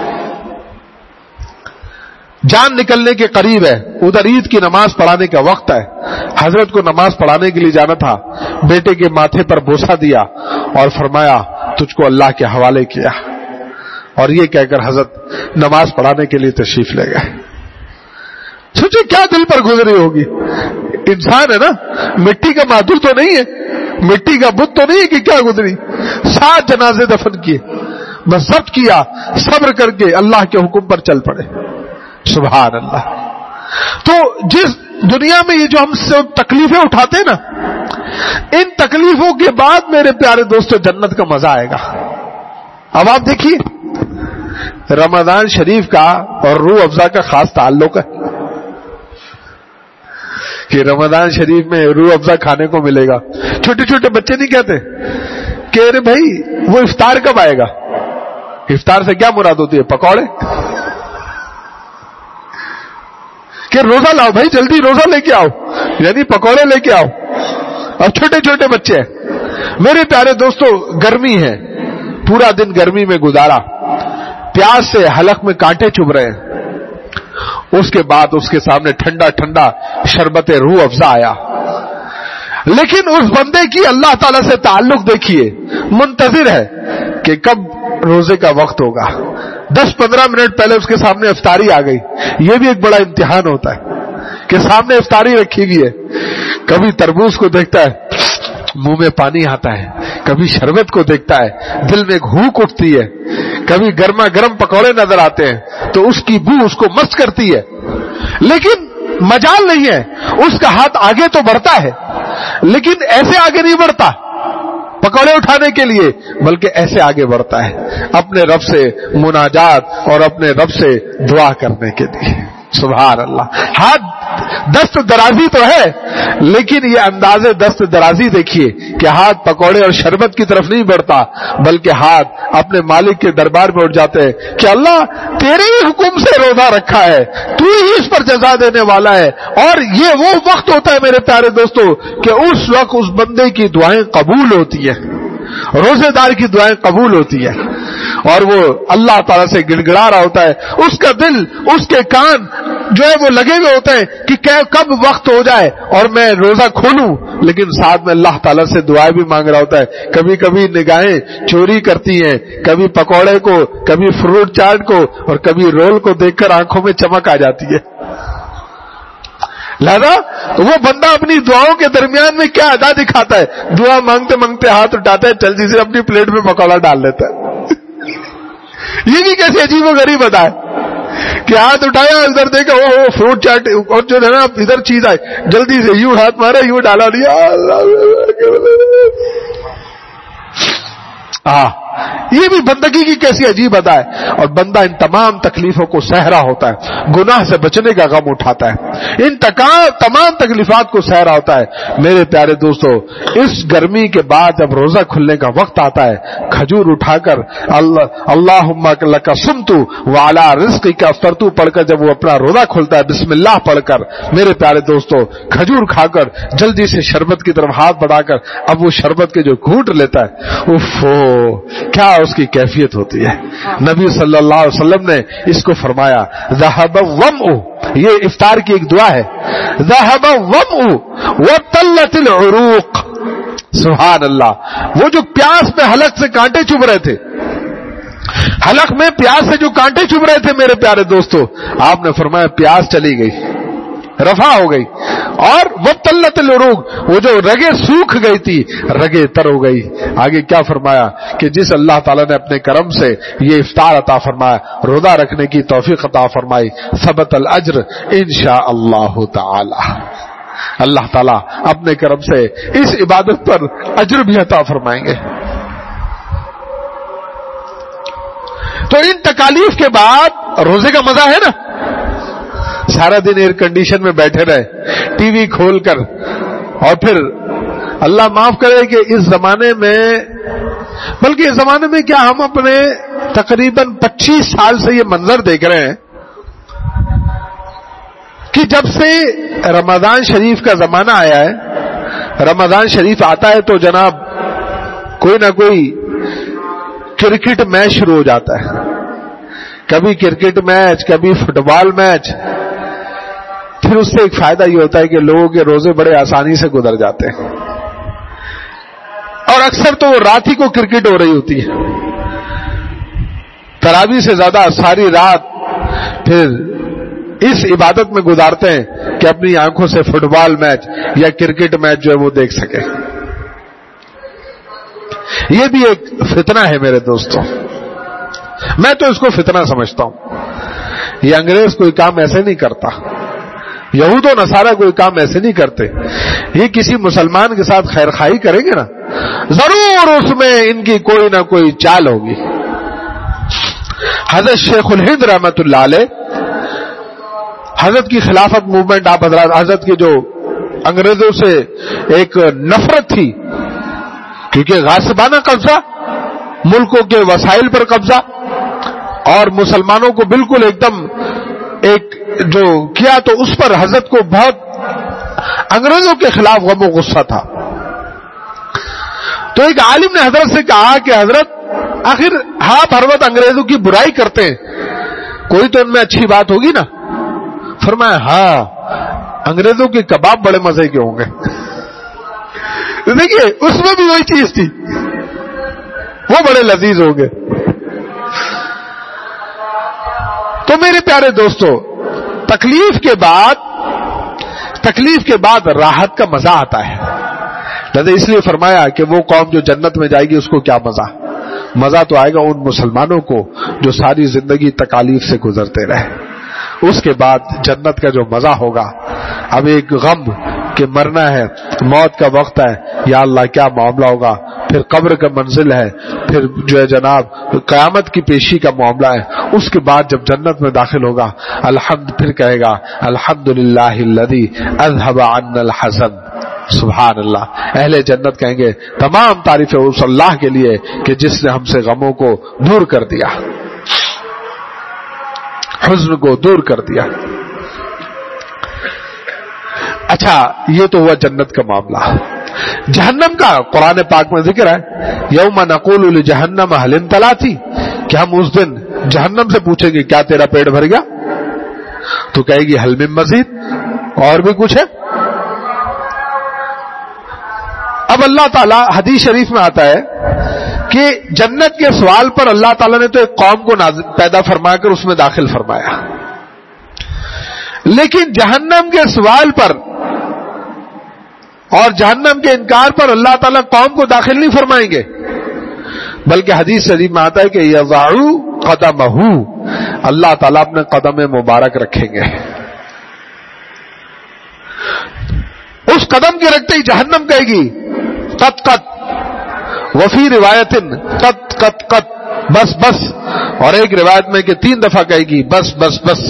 Speaker 1: جان نکلنے کے قریب ہے، ادھر عید کی نماز پڑھانے کا وقت ہے. حضرت کو نماز پڑھانے کے لیے جانا تھا، بیٹے کے ماتھے پر بوسہ دیا اور فرمایا تجھ کو اللہ کے حوالے کیا، اور یہ کہہ کر حضرت نماز پڑھانے کے لیے تشریف لے گئے. سوچے کیا دل پر گزری ہوگی. انسان ہے نا، مٹی کا مادھو تو نہیں ہے، مٹی کا بت تو نہیں ہے کہ کیا گزری. سات جنازے دفن کیے، بس ضبط کیا، صبر کر کے اللہ کے حکم پر چل پڑے. سبحان اللہ. تو جس دنیا میں یہ جو ہم سے تکلیفیں اٹھاتے ہیں نا، ان تکلیفوں کے بعد میرے پیارے دوستو جنت کا مزہ آئے گا. اب آپ دیکھیے رمضان شریف کا اور روح افزا کا خاص تعلق ہے. کہ رمضان شریف میں روح افزا کھانے کو ملے گا. چھوٹے چھوٹے بچے نہیں کہتے کہ ارے بھائی وہ افطار کب آئے گا؟ افطار سے کیا مراد ہوتی ہے؟ پکوڑے. کہ روزہ لاؤ بھائی، جلدی روزہ لے کے آؤ، یعنی پکوڑے لے کے آؤ. اور چھوٹے چھوٹے بچے ہیں. میرے پیارے دوستو، گرمی ہے، پورا دن گرمی میں گزارا، پیاس سے حلق میں کانٹے چبھ رہے ہیں. اس کے بعد اس کے سامنے ٹھنڈا ٹھنڈا شربت روح افزا آیا. لیکن اس بندے کی اللہ تعالی سے تعلق دیکھیے، منتظر ہے کہ کب روزے کا وقت ہوگا. دس پندرہ منٹ پہلے اس کے سامنے افطاری آ گئی. یہ بھی ایک بڑا امتحان ہوتا ہے کہ سامنے افطاری رکھی ہوئی ہے. کبھی تربوز کو دیکھتا ہے منہ میں پانی آتا ہے، کبھی شربت کو دیکھتا ہے دل میں ایک ہوک اٹھتی ہے، کبھی گرما گرم پکوڑے نظر آتے ہیں تو اس کی بو اس کو مست کرتی ہے. لیکن مجال نہیں ہے، اس کا ہاتھ آگے تو بڑھتا ہے لیکن ایسے آگے نہیں بڑھتا پکوڑے اٹھانے کے لیے، بلکہ ایسے آگے بڑھتا ہے اپنے رب سے مناجات اور اپنے رب سے دعا کرنے کے لیے. سبحان اللہ. ہاتھ دست درازی تو ہے لیکن یہ انداز دست درازی دیکھیے کہ ہاتھ پکوڑے اور شربت کی طرف نہیں بڑھتا بلکہ ہاتھ اپنے مالک کے دربار میں اٹھ جاتے ہیں کہ اللہ تیرے ہی حکم سے روزہ رکھا ہے، تو ہی اس پر جزا دینے والا ہے. اور یہ وہ وقت ہوتا ہے میرے پیارے دوستو کہ اس وقت اس بندے کی دعائیں قبول ہوتی ہیں، روزے دار کی دعائیں قبول ہوتی ہیں اور وہ اللہ تعالیٰ سے گڑ گڑا رہا ہوتا ہے. اس کا دل، اس کے کان جو ہے وہ لگے ہوئے ہوتے ہیں کہ کب وقت ہو جائے اور میں روزہ کھولوں، لیکن ساتھ میں اللہ تعالیٰ سے دعائیں بھی مانگ رہا ہوتا ہے. کبھی کبھی نگاہیں چوری کرتی ہیں، کبھی پکوڑے کو، کبھی فروٹ چاٹ کو اور کبھی رول کو دیکھ کر آنکھوں میں چمک آ جاتی ہے. لہذا وہ بندہ اپنی دعاؤں کے درمیان میں کیا ادا دکھاتا ہے؟ دعا مانگتے مانگتے ہاتھ اٹھاتا ہے، جلدی سے اپنی پلیٹ میں پکوڑا ڈال لیتا ہے. یہ بھی کیسے عجیب و غریب بتا ہے کہ ہاتھ اٹھایا، ادھر دیکھا وہ فروٹ چاٹ اور جو ہے نا ادھر چیز آئی، جلدی سے یوں ہاتھ مارا، یوں ڈالا دیا. ہاں یہ بھی بندگی کی کیسی عجیب ادا ہے. اور بندہ ان تمام تکلیفوں کو سہ رہا ہوتا ہے، گناہ سے بچنے کا غم اٹھاتا ہے، ان تمام تکلیفات کو سہ رہا ہوتا ہے. میرے پیارے دوستو، اس گرمی کے بعد جب روزہ کھلنے کا وقت آتا ہے، کھجور اٹھا کر اللہم لک صمت وعلی رزقک افطرت پڑھ کر جب وہ اپنا روزہ کھولتا ہے بسم اللہ پڑھ کر، میرے پیارے دوستو کھجور کھا کر جلدی سے شربت کی طرف ہاتھ بڑھا کر اب وہ شربت کے جو گھونٹ لیتا ہے، اوف کیا اس کی کیفیت ہوتی ہے. نبی صلی اللہ علیہ وسلم نے اس کو فرمایا ذهب الظمأ، یہ افطار کی ایک دعا ہے، ذهب الظمأ وطلت العروق. سبحان اللہ. وہ جو پیاس میں حلق سے کانٹے چبھ رہے تھے، حلق میں پیاس سے جو کانٹے چبھ رہے تھے میرے پیارے دوستو، آپ نے فرمایا پیاس چلی گئی، رفع ہو گئی. اور وطلت العروق، وہ جو رگیں سوکھ گئی تھی رگیں تر ہو گئی. آگے کیا فرمایا کہ جس اللہ تعالیٰ نے اپنے کرم سے یہ افطار عطا فرمایا، روزہ رکھنے کی توفیق عطا فرمائی، ثبت الاجر انشاء اللہ تعالی. اللہ تعالیٰ اپنے کرم سے اس عبادت پر اجر بھی عطا فرمائیں گے. تو ان تکالیف کے بعد روزے کا مزہ ہے نا. سارا دن ایئر کنڈیشن میں بیٹھے رہے، ٹی وی کھول کر، اور پھر اللہ معاف کرے کہ اس زمانے میں، بلکہ اس زمانے میں کیا ہم اپنے تقریباً پچیس سال سے یہ منظر دیکھ رہے ہیں کہ جب سے رمضان شریف کا زمانہ آیا ہے، رمضان شریف آتا ہے تو جناب کوئی نہ کوئی کرکٹ میچ شروع ہو جاتا ہے. کبھی کرکٹ میچ، کبھی فٹ بال میچ. پھر اس سے ایک فائدہ یہ ہوتا ہے کہ لوگوں کے روزے بڑے آسانی سے گزر جاتے ہیں، اور اکثر تو رات ہی کو کرکٹ ہو رہی ہوتی ہے. تراویح سے زیادہ ساری رات پھر اس عبادت میں گزارتے ہیں کہ اپنی آنکھوں سے فٹ بال میچ یا کرکٹ میچ جو ہے وہ دیکھ سکے. یہ بھی ایک فتنہ ہے میرے دوستوں. میں تو اس کو فتنہ سمجھتا ہوں. یہ انگریز کوئی کام ایسے نہیں کرتا، یہود و نصارہ کوئی کام ایسے نہیں کرتے. یہ کسی مسلمان کے ساتھ خیر خواہی کریں گے نا، ضرور اس میں ان کی کوئی نہ کوئی چال ہوگی. حضرت شیخ الہند رحمت اللہ علیہ، حضرت کی خلافت موومنٹ، آپ حضرت حضرت کے جو انگریزوں سے ایک نفرت تھی، کیونکہ غاصبانہ قبضہ، ملکوں کے وسائل پر قبضہ، اور مسلمانوں کو بالکل ایک دم ایک جو کیا، تو اس پر حضرت کو بہت انگریزوں کے خلاف غم و غصہ تھا. تو ایک عالم نے حضرت سے کہا کہ حضرت آخر آپ ہر وقت انگریزوں کی برائی کرتے ہیں، کوئی تو ان میں اچھی بات ہوگی نا؟ فرمایا ہاں، انگریزوں کے کباب بڑے مزے کے ہوں گے. دیکھیے اس میں بھی وہی چیز تھی، وہ بڑے لذیذ ہوں گے. تو میرے پیارے دوستو، تکلیف کے بعد تکلیف کے بعد راحت کا مزہ آتا ہے. لہذا اس لیے فرمایا کہ وہ قوم جو جنت میں جائے گی اس کو کیا مزہ مزہ تو آئے گا ان مسلمانوں کو جو ساری زندگی تکالیف سے گزرتے رہے. اس کے بعد جنت کا جو مزہ ہوگا، اب ایک غم کہ مرنا ہے، موت کا وقت ہے، یا اللہ کیا معاملہ ہوگا، پھر قبر کا منزل ہے، پھر جو ہے جناب قیامت کی پیشی کا معاملہ ہے. اس کے بعد جب جنت میں داخل ہوگا، الحمد پھر کہے گا الحمدللہ الذی اذهب عنا الحزن. سبحان اللہ. اہل جنت کہیں گے تمام تعریفیں اس اللہ کے لیے کہ جس نے ہم سے غموں کو دور کر دیا، حزن کو دور کر دیا. اچھا، یہ تو ہوا جنت کا معاملہ. جہنم کا قرآن پاک میں ذکر ہے، یوم نقول لجہنم هل امتلأت، کہ ہم اس دن جہنم سے پوچھیں گے کیا تیرا پیٹ بھر گیا؟ تو کہے گی هل من مزید، اور بھی کچھ ہے؟ اب اللہ تعالیٰ، حدیث شریف میں آتا ہے کہ جنت کے سوال پر اللہ تعالیٰ نے تو ایک قوم کو پیدا فرما کر اس میں داخل فرمایا، لیکن جہنم کے سوال پر اور جہنم کے انکار پر اللہ تعالیٰ قوم کو داخل نہیں فرمائیں گے، بلکہ حدیث شریف میں آتا ہے کہ یضع قدمہ، اللہ تعالیٰ اپنے قدم مبارک رکھیں گے. اس قدم کے رکھتے ہی جہنم کہے گی قط قط، وفی روایت قط قط قط، بس بس، اور ایک روایت میں کہ تین دفعہ کہے گی بس بس بس،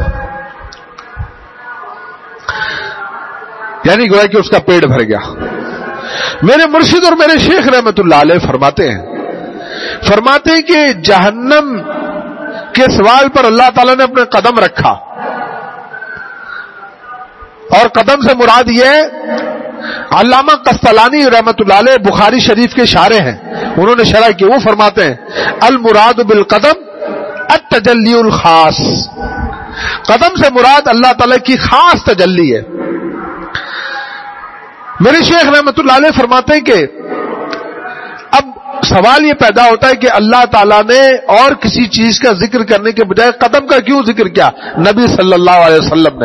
Speaker 1: یعنی گویا کہ اس کا پیٹ بھر گیا. میرے مرشد اور میرے شیخ رحمت اللہ علیہ فرماتے ہیں فرماتے ہیں کہ جہنم کے سوال پر اللہ تعالیٰ نے اپنے قدم رکھا، اور قدم سے مراد یہ، علامہ قسطلانی رحمت اللہ علیہ بخاری شریف کے شارح ہیں، انہوں نے شرح کی، وہ فرماتے ہیں المراد بالقدم التجلی الخاص، قدم سے مراد اللہ تعالیٰ کی خاص تجلی ہے. میرے شیخ رحمت اللہ علیہ فرماتے ہیں کہ اب سوال یہ پیدا ہوتا ہے کہ اللہ تعالیٰ نے اور کسی چیز کا ذکر کرنے کے بجائے قدم کا کیوں ذکر کیا نبی صلی اللہ علیہ وسلم نے؟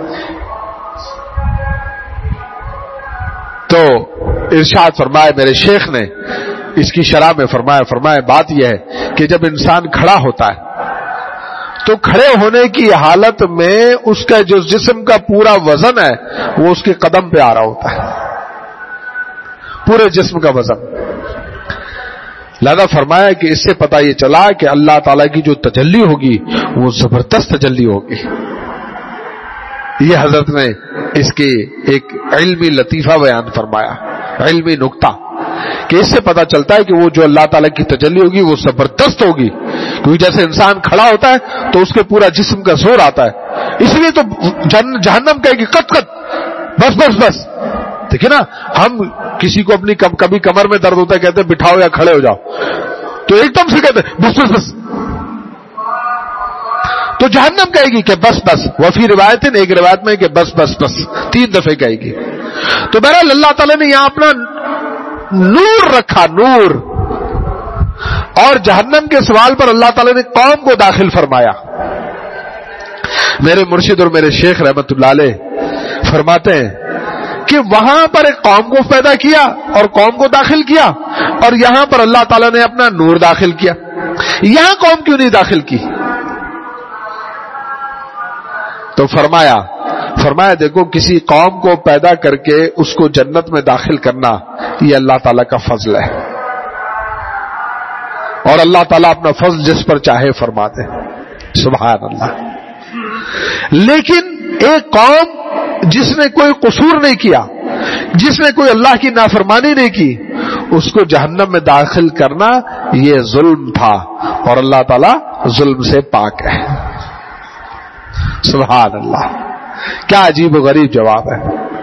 Speaker 1: تو ارشاد فرمائے میرے شیخ نے اس کی شرح میں فرمایا فرمایا بات یہ ہے کہ جب انسان کھڑا ہوتا ہے تو کھڑے ہونے کی حالت میں اس کا جو جسم کا پورا وزن ہے وہ اس کے قدم پہ آ رہا ہوتا ہے، پورے جسم کا وزن. لہذا فرمایا کہ اس سے پتہ یہ چلا کہ اللہ تعالیٰ کی جو تجلی ہوگی وہ زبردست تجلی ہوگی. یہ حضرت نے اس کی ایک علمی لطیفہ بیان فرمایا، علمی نکتہ، کہ اس سے پتہ چلتا ہے کہ وہ جو اللہ تعالیٰ کی تجلی ہوگی وہ زبردست ہوگی، کیونکہ جیسے انسان کھڑا ہوتا ہے تو اس کے پورا جسم کا زور آتا ہے. اس لیے تو جہنم کہے گی قط قط، بس بس بس. دیکھیں نا، ہم کسی کو اپنی کبھی کمر میں درد ہوتا ہے کہتے ہیں بٹھاؤ یا کھڑے ہو جاؤ، تو ایک دم سے کہتے ہیں بس بس بس. تو جہنم کہے گی کہ بس بس، وفی روایت ہے، ایک روایت میں کہ بس بس بس تین دفعے کہے گی. تو بہرحال اللہ تعالیٰ نے یہاں اپنا نور رکھا، نور، اور جہنم کے سوال پر اللہ تعالیٰ نے قوم کو داخل فرمایا. میرے مرشد اور میرے شیخ رحمت اللہ علیہ فرماتے ہیں کہ وہاں پر ایک قوم کو پیدا کیا اور قوم کو داخل کیا، اور یہاں پر اللہ تعالیٰ نے اپنا نور داخل کیا. یہاں قوم کیوں نہیں داخل کی؟ تو فرمایا فرمایا دیکھو، کسی قوم کو پیدا کر کے اس کو جنت میں داخل کرنا یہ اللہ تعالیٰ کا فضل ہے، اور اللہ تعالیٰ اپنا فضل جس پر چاہے فرما دے. سبحان اللہ. لیکن ایک قوم جس نے کوئی قصور نہیں کیا، جس نے کوئی اللہ کی نافرمانی نہیں کی، اس کو جہنم میں داخل کرنا یہ ظلم تھا، اور اللہ تعالیٰ ظلم سے پاک ہے۔ سبحان اللہ، کیا عجیب و غریب جواب ہے۔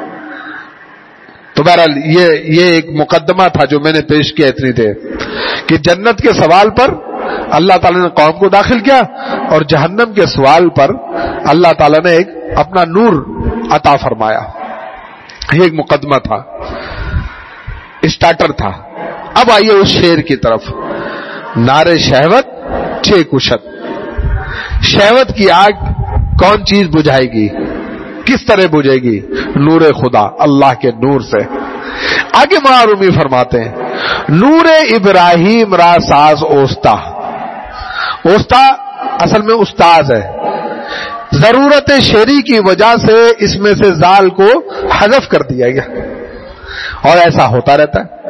Speaker 1: تو بہرحال یہ یہ ایک مقدمہ تھا جو میں نے پیش کیا اتنی دیر، کہ جنت کے سوال پر اللہ تعالیٰ نے قوم کو داخل کیا، اور جہنم کے سوال پر اللہ تعالیٰ نے ایک اپنا نور عطا فرمایا۔ یہ ایک مقدمہ تھا، اسٹارٹر تھا۔ اب آئیے اس شعر کی طرف، نعرے شہوت چھ کشت۔ شہوت کی آگ کون چیز بجھائے گی، کس طرح بجھے گی؟ نور خدا، اللہ کے نور سے۔ آگے معرومی فرماتے ہیں، نور ابراہیم را ساز اوستا۔ اوستا اصل میں استاذ ہے، ضرورت شعری کی وجہ سے اس میں سے زال کو حذف کر دیا گیا، اور ایسا ہوتا رہتا ہے۔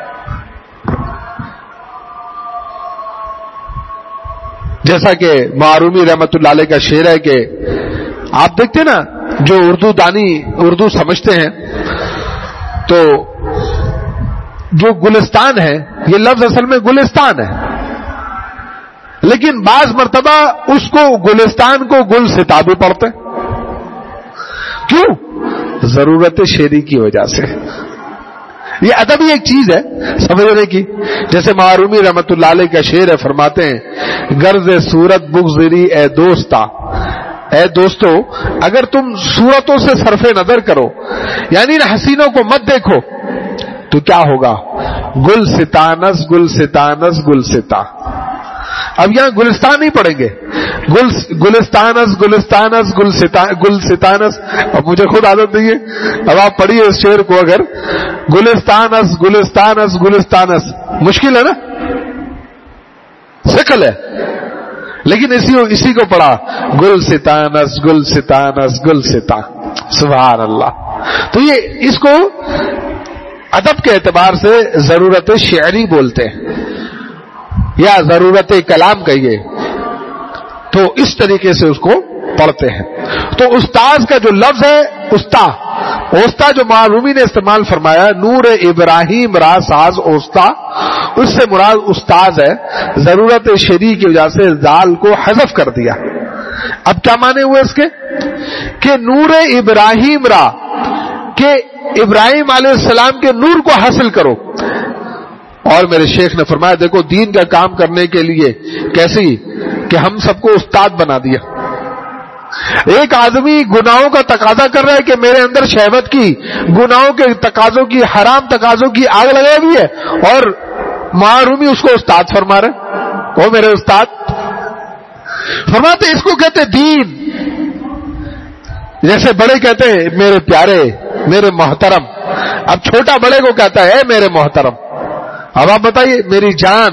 Speaker 1: جیسا کہ معرومی رحمت اللہ علیہ کا شعر ہے کہ آپ دیکھتے نا جو اردو دانی اردو سمجھتے ہیں تو جو گلستان ہے، یہ لفظ اصل میں گلستان ہے، لیکن بعض مرتبہ اس کو گلستان کو گل ستا بھی پڑھتے، کیوں؟ ضرورت شعری کی وجہ سے۔ یہ ادب ہی ایک چیز ہے سمجھنے کی۔ جیسے معرومی رحمت اللہ علیہ کا شعر ہے، فرماتے ہیں، غرض صورت بغضری اے دوستا، اے دوستو اگر تم صورتوں سے صرف نظر کرو، یعنی حسینوں کو مت دیکھو، تو کیا ہوگا؟ گل ستانس گل ستانس گل ستا۔ اب یہاں گلستان نہیں پڑھیں گے، گل گلستانس گلستانس گل ستا گل ستانس۔ اب مجھے خود عادت نہیں ہے، اب آپ پڑھیے اس شعر کو، اگر گلستانس گلستانس گلستانس مشکل ہے نا، ثقل ہے، لیکن اسی اسی کو پڑھا گل ستانس گل ستانس گل ستا۔ سبحان اللہ۔ تو یہ اس کو ادب کے اعتبار سے ضرورت شعری بولتے ہیں، یا ضرورت کلام کہیے، تو اس طریقے سے اس کو پڑھتے ہیں۔ تو استاذ کا جو لفظ ہے استا، اوستا جو معرومی نے استعمال فرمایا، نور ابراہیم را ساز اوستا، اس سے مراد استاذ ہے، ضرورت شعری کی وجہ سے زال کو حذف کر دیا۔ اب کیا معنی ہوئے اس کے؟ کہ نور ابراہیم را، کہ ابراہیم علیہ السلام کے نور کو حاصل کرو۔ اور میرے شیخ نے فرمایا، دیکھو دین کا کام کرنے کے لیے کیسی کہ ہم سب کو استاد بنا دیا۔ ایک آدمی گناہوں کا تقاضا کر رہا ہے کہ میرے اندر شہوت کی، گناہوں کے تقاضوں کی، حرام تقاضوں کی آگ لگائی ہوئی ہے، اور معرومی اس کو استاد فرما رہے، وہ میرے استاد فرماتے، اس کو کہتے دین۔ جیسے بڑے کہتے ہیں میرے پیارے، میرے محترم، اب چھوٹا بڑے کو کہتا ہے اے میرے محترم۔ اب آپ بتائیے، میری جان،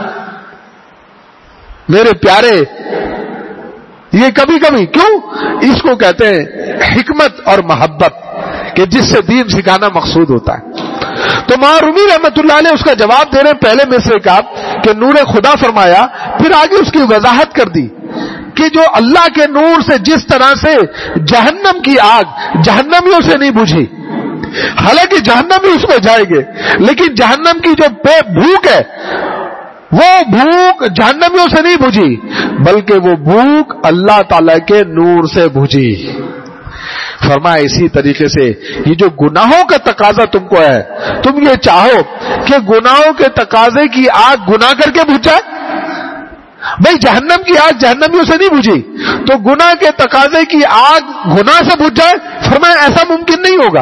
Speaker 1: میرے پیارے، یہ کبھی کبھی کیوں؟ اس کو کہتے ہیں حکمت اور محبت، کہ جس سے دین سکھانا مقصود ہوتا ہے۔ تو معرومی رحمت اللہ علیہ اس کا جواب دے رہے ہیں پہلے مصرے کا، کہ نور خدا فرمایا، پھر آگے اس کی وضاحت کر دی کہ جو اللہ کے نور سے جس طرح سے جہنم کی آگ جہنمیوں سے نہیں بجھی، حالانکہ جہنمی اس میں جائیں گے، لیکن جہنم کی جو بے بھوک ہے، وہ بھوک جہنمیوں سے نہیں بجھی، بلکہ وہ بھوک اللہ تعالی کے نور سے بجھی۔ فرمایا اسی طریقے سے یہ جو گناہوں کا تقاضا تم کو ہے، تم یہ چاہو کہ گناہوں کے تقاضے کی آگ گناہ کر کے بجھ جائے۔ بھئی جہنم کی آگ جہنمیوں سے نہیں بجھی، تو گناہ کے تقاضے کی آگ گناہ سے بجھ جائے؟ فرمایا ایسا ممکن نہیں ہوگا۔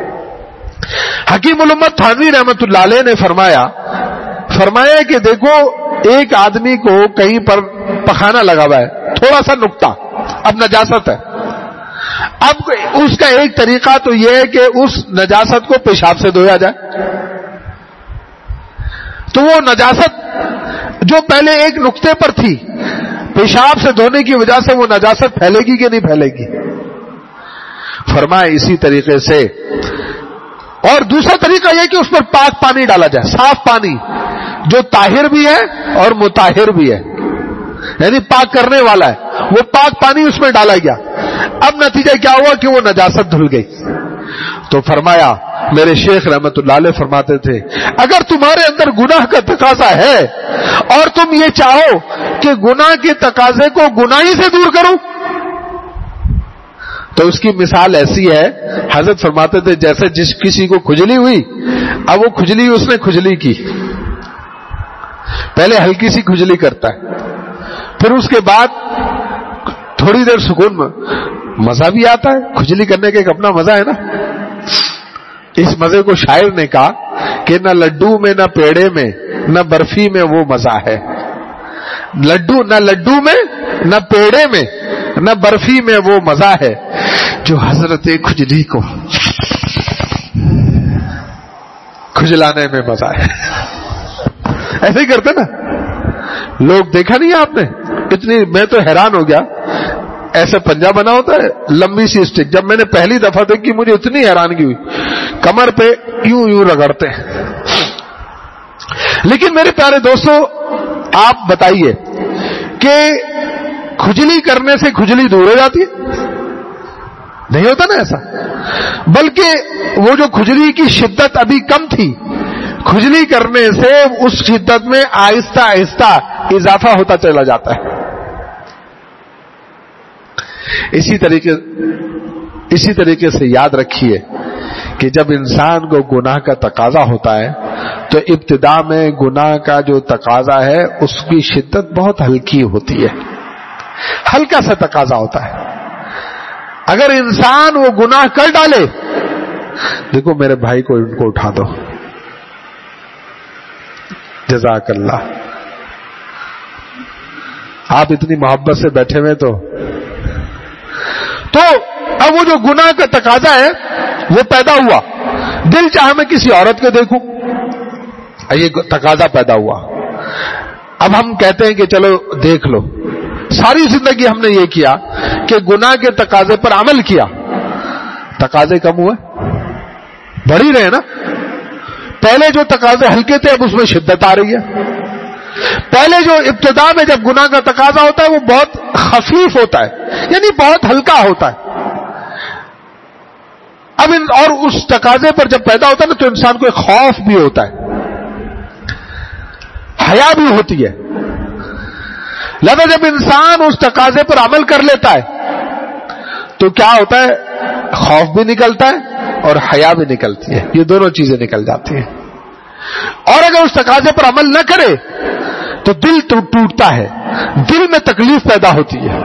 Speaker 1: حکیم الامت تھانوی رحمت اللہ علیہ نے فرمایا فرمایا کہ دیکھو ایک آدمی کو کہیں پر پخانہ لگا ہوا ہے، تھوڑا سا نقطہ، اب نجاست ہے، اب اس کا ایک طریقہ تو یہ ہے کہ اس نجاست کو پیشاب سے دھویا جائے، تو وہ نجاست جو پہلے ایک نقطے پر تھی، پیشاب سے دھونے کی وجہ سے وہ نجاست پھیلے گی کہ نہیں پھیلے گی؟ فرمایا اسی طریقے سے، اور دوسرا طریقہ یہ کہ اس پر پاک پانی ڈالا جائے، صاف پانی جو طاہر بھی ہے اور مطہر بھی ہے، یعنی پاک کرنے والا ہے، وہ پاک پانی اس میں ڈالا گیا۔ اب نتیجہ کیا ہوا کہ وہ نجاست دھل گئی. تو فرمایا میرے شیخ رحمت اللہ علیہ فرماتے تھے اگر تمہارے اندر گناہ کا تقاضا ہے اور تم یہ چاہو کہ گناہ کے تقاضے کو گناہی سے دور کرو تو اس کی مثال ایسی ہے. حضرت فرماتے تھے جیسے جس کسی کو کھجلی ہوئی, اب وہ کھجلی اس نے کھجلی کی, پہلے ہلکی سی کھجلی کرتا ہے, پھر اس کے بعد تھوڑی دیر سکون میں مزہ بھی آتا ہے. کھجلی کرنے کا ایک اپنا مزہ ہے نا. اس مزے کو شاعر نے کہا کہ نہ لڈو میں نہ پیڑے میں نہ برفی میں وہ مزہ ہے. لڈو نہ لڈو میں نہ پیڑے میں نہ برفی میں وہ مزہ ہے جو حضرت کھجلی کو کھجلانے میں مزہ ہے. ایسے ہی کرتے نا لوگ, دیکھا نہیں آپ نے اتنی, میں تو حیران ہو گیا, ایسے پنجہ بنا ہوتا ہے لمبی سی اسٹک, جب میں نے پہلی دفعہ دیکھی مجھے اتنی حیرانگی ہوئی, کمر پہ یوں یوں رگڑتے ہیں. لیکن میرے پیارے دوستو آپ بتائیے کہ کھجلی کرنے سے کھجلی دور ہو جاتی ہے؟ نہیں ہوتا نا ایسا, بلکہ وہ جو کھجلی کی شدت ابھی کم تھی, کھجلی کرنے سے اس شدت میں آہستہ آہستہ اضافہ ہوتا چلا جاتا ہے. اسی طریقے اسی طریقے سے یاد رکھیے کہ جب انسان کو گناہ کا تقاضا ہوتا ہے تو ابتدا میں گناہ کا جو تقاضا ہے اس کی شدت بہت ہلکی ہوتی ہے, ہلکا سا تقاضا ہوتا ہے. اگر انسان وہ گناہ کر ڈالے, دیکھو میرے بھائی کو ان کو اٹھا دو, جزاک اللہ, آپ اتنی محبت سے بیٹھے ہوئے تو تو اب وہ جو گناہ کا تقاضا ہے وہ پیدا ہوا, دل چاہے میں کسی عورت کو دیکھوں, یہ تقاضا پیدا ہوا. اب ہم کہتے ہیں کہ چلو دیکھ لو, ساری زندگی ہم نے یہ کیا کہ گناہ کے تقاضے پر عمل کیا, تقاضے کم ہوئے, بڑھ ہی رہے نا. پہلے جو تقاضے ہلکے تھے اب اس میں شدت آ رہی ہے. پہلے جو ابتدا میں جب گناہ کا تقاضا ہوتا ہے وہ بہت خفیف ہوتا ہے, یعنی بہت ہلکا ہوتا ہے. اب ان اور اس تقاضے پر جب پیدا ہوتا ہے نا تو انسان کو ایک خوف بھی ہوتا ہے, حیا بھی ہوتی ہے. لہذا جب انسان اس تقاضے پر عمل کر لیتا ہے تو کیا ہوتا ہے, خوف بھی نکلتا ہے اور حیا بھی نکلتی ہے, یہ دونوں چیزیں نکل جاتی ہیں. اور اگر اس تقاضے پر عمل نہ کرے تو دل ٹوٹتا ہے, دل میں تکلیف پیدا ہوتی ہے.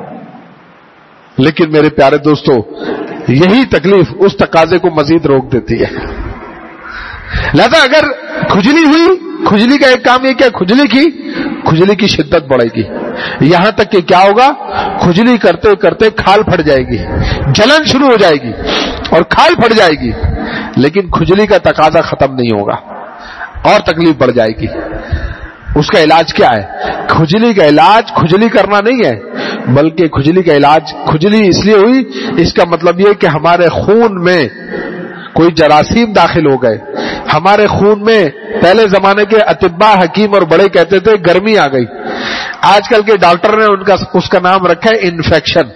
Speaker 1: لیکن میرے پیارے دوستو یہی تکلیف اس تقاضے کو مزید روک دیتی ہے. لہذا اگر کھجلی ہوئی, کھجلی کا ایک کام یہ کیا, کھجلی کی کھجلی کی شدت بڑھے گی, یہاں تک کہ کیا ہوگا, کھجلی کرتے کرتے کھال پھٹ جائے گی, جلن شروع ہو جائے گی اور کھال پھٹ جائے گی. لیکن کھجلی کا تقاضا ختم نہیں ہوگا اور تکلیف بڑھ جائے گی. اس کا علاج کیا ہے؟ کھجلی کا علاج کھجلی کرنا نہیں ہے, بلکہ کھجلی کا علاج, کھجلی اس لیے ہوئی, اس کا مطلب یہ کہ ہمارے خون میں کوئی جراثیم داخل ہو گئے. ہمارے خون میں پہلے زمانے کے اطباء حکیم اور بڑے کہتے تھے گرمی آ گئی, آج کل کے ڈاکٹر نے ان کا اس کا نام رکھا ہے انفیکشن,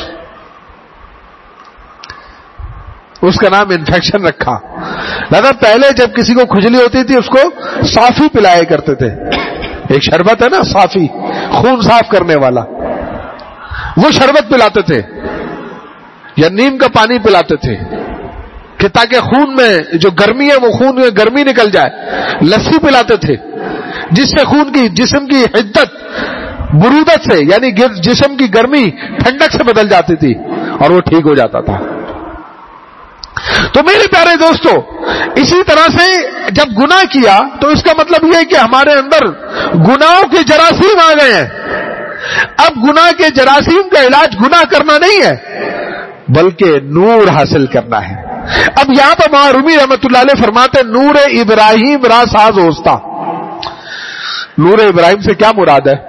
Speaker 1: اس کا نام انفیکشن رکھا. لہذا پہلے جب کسی کو کھجلی ہوتی تھی اس کو صافی پلایا کرتے تھے, ایک شربت ہے نا صافی, خون صاف کرنے والا, وہ شربت پلاتے تھے یا نیم کا پانی پلاتے تھے کہ تاکہ خون میں جو گرمی ہے وہ خون میں گرمی نکل جائے. لسی پلاتے تھے جس سے خون کی جسم کی حدت برودت سے یعنی جسم کی گرمی ٹھنڈک سے بدل جاتی تھی اور وہ ٹھیک ہو جاتا تھا. تو میرے پیارے دوستو اسی طرح سے جب گناہ کیا تو اس کا مطلب یہ ہے کہ ہمارے اندر گناہوں کے جراثیم آ گئے ہیں. اب گناہ کے جراثیم کا علاج گناہ کرنا نہیں ہے بلکہ نور حاصل کرنا ہے. اب یہاں پر مولانا رومی رحمت اللہ علیہ فرماتے نور ابراہیم را ساز ہوستا. نور ابراہیم سے کیا مراد ہے؟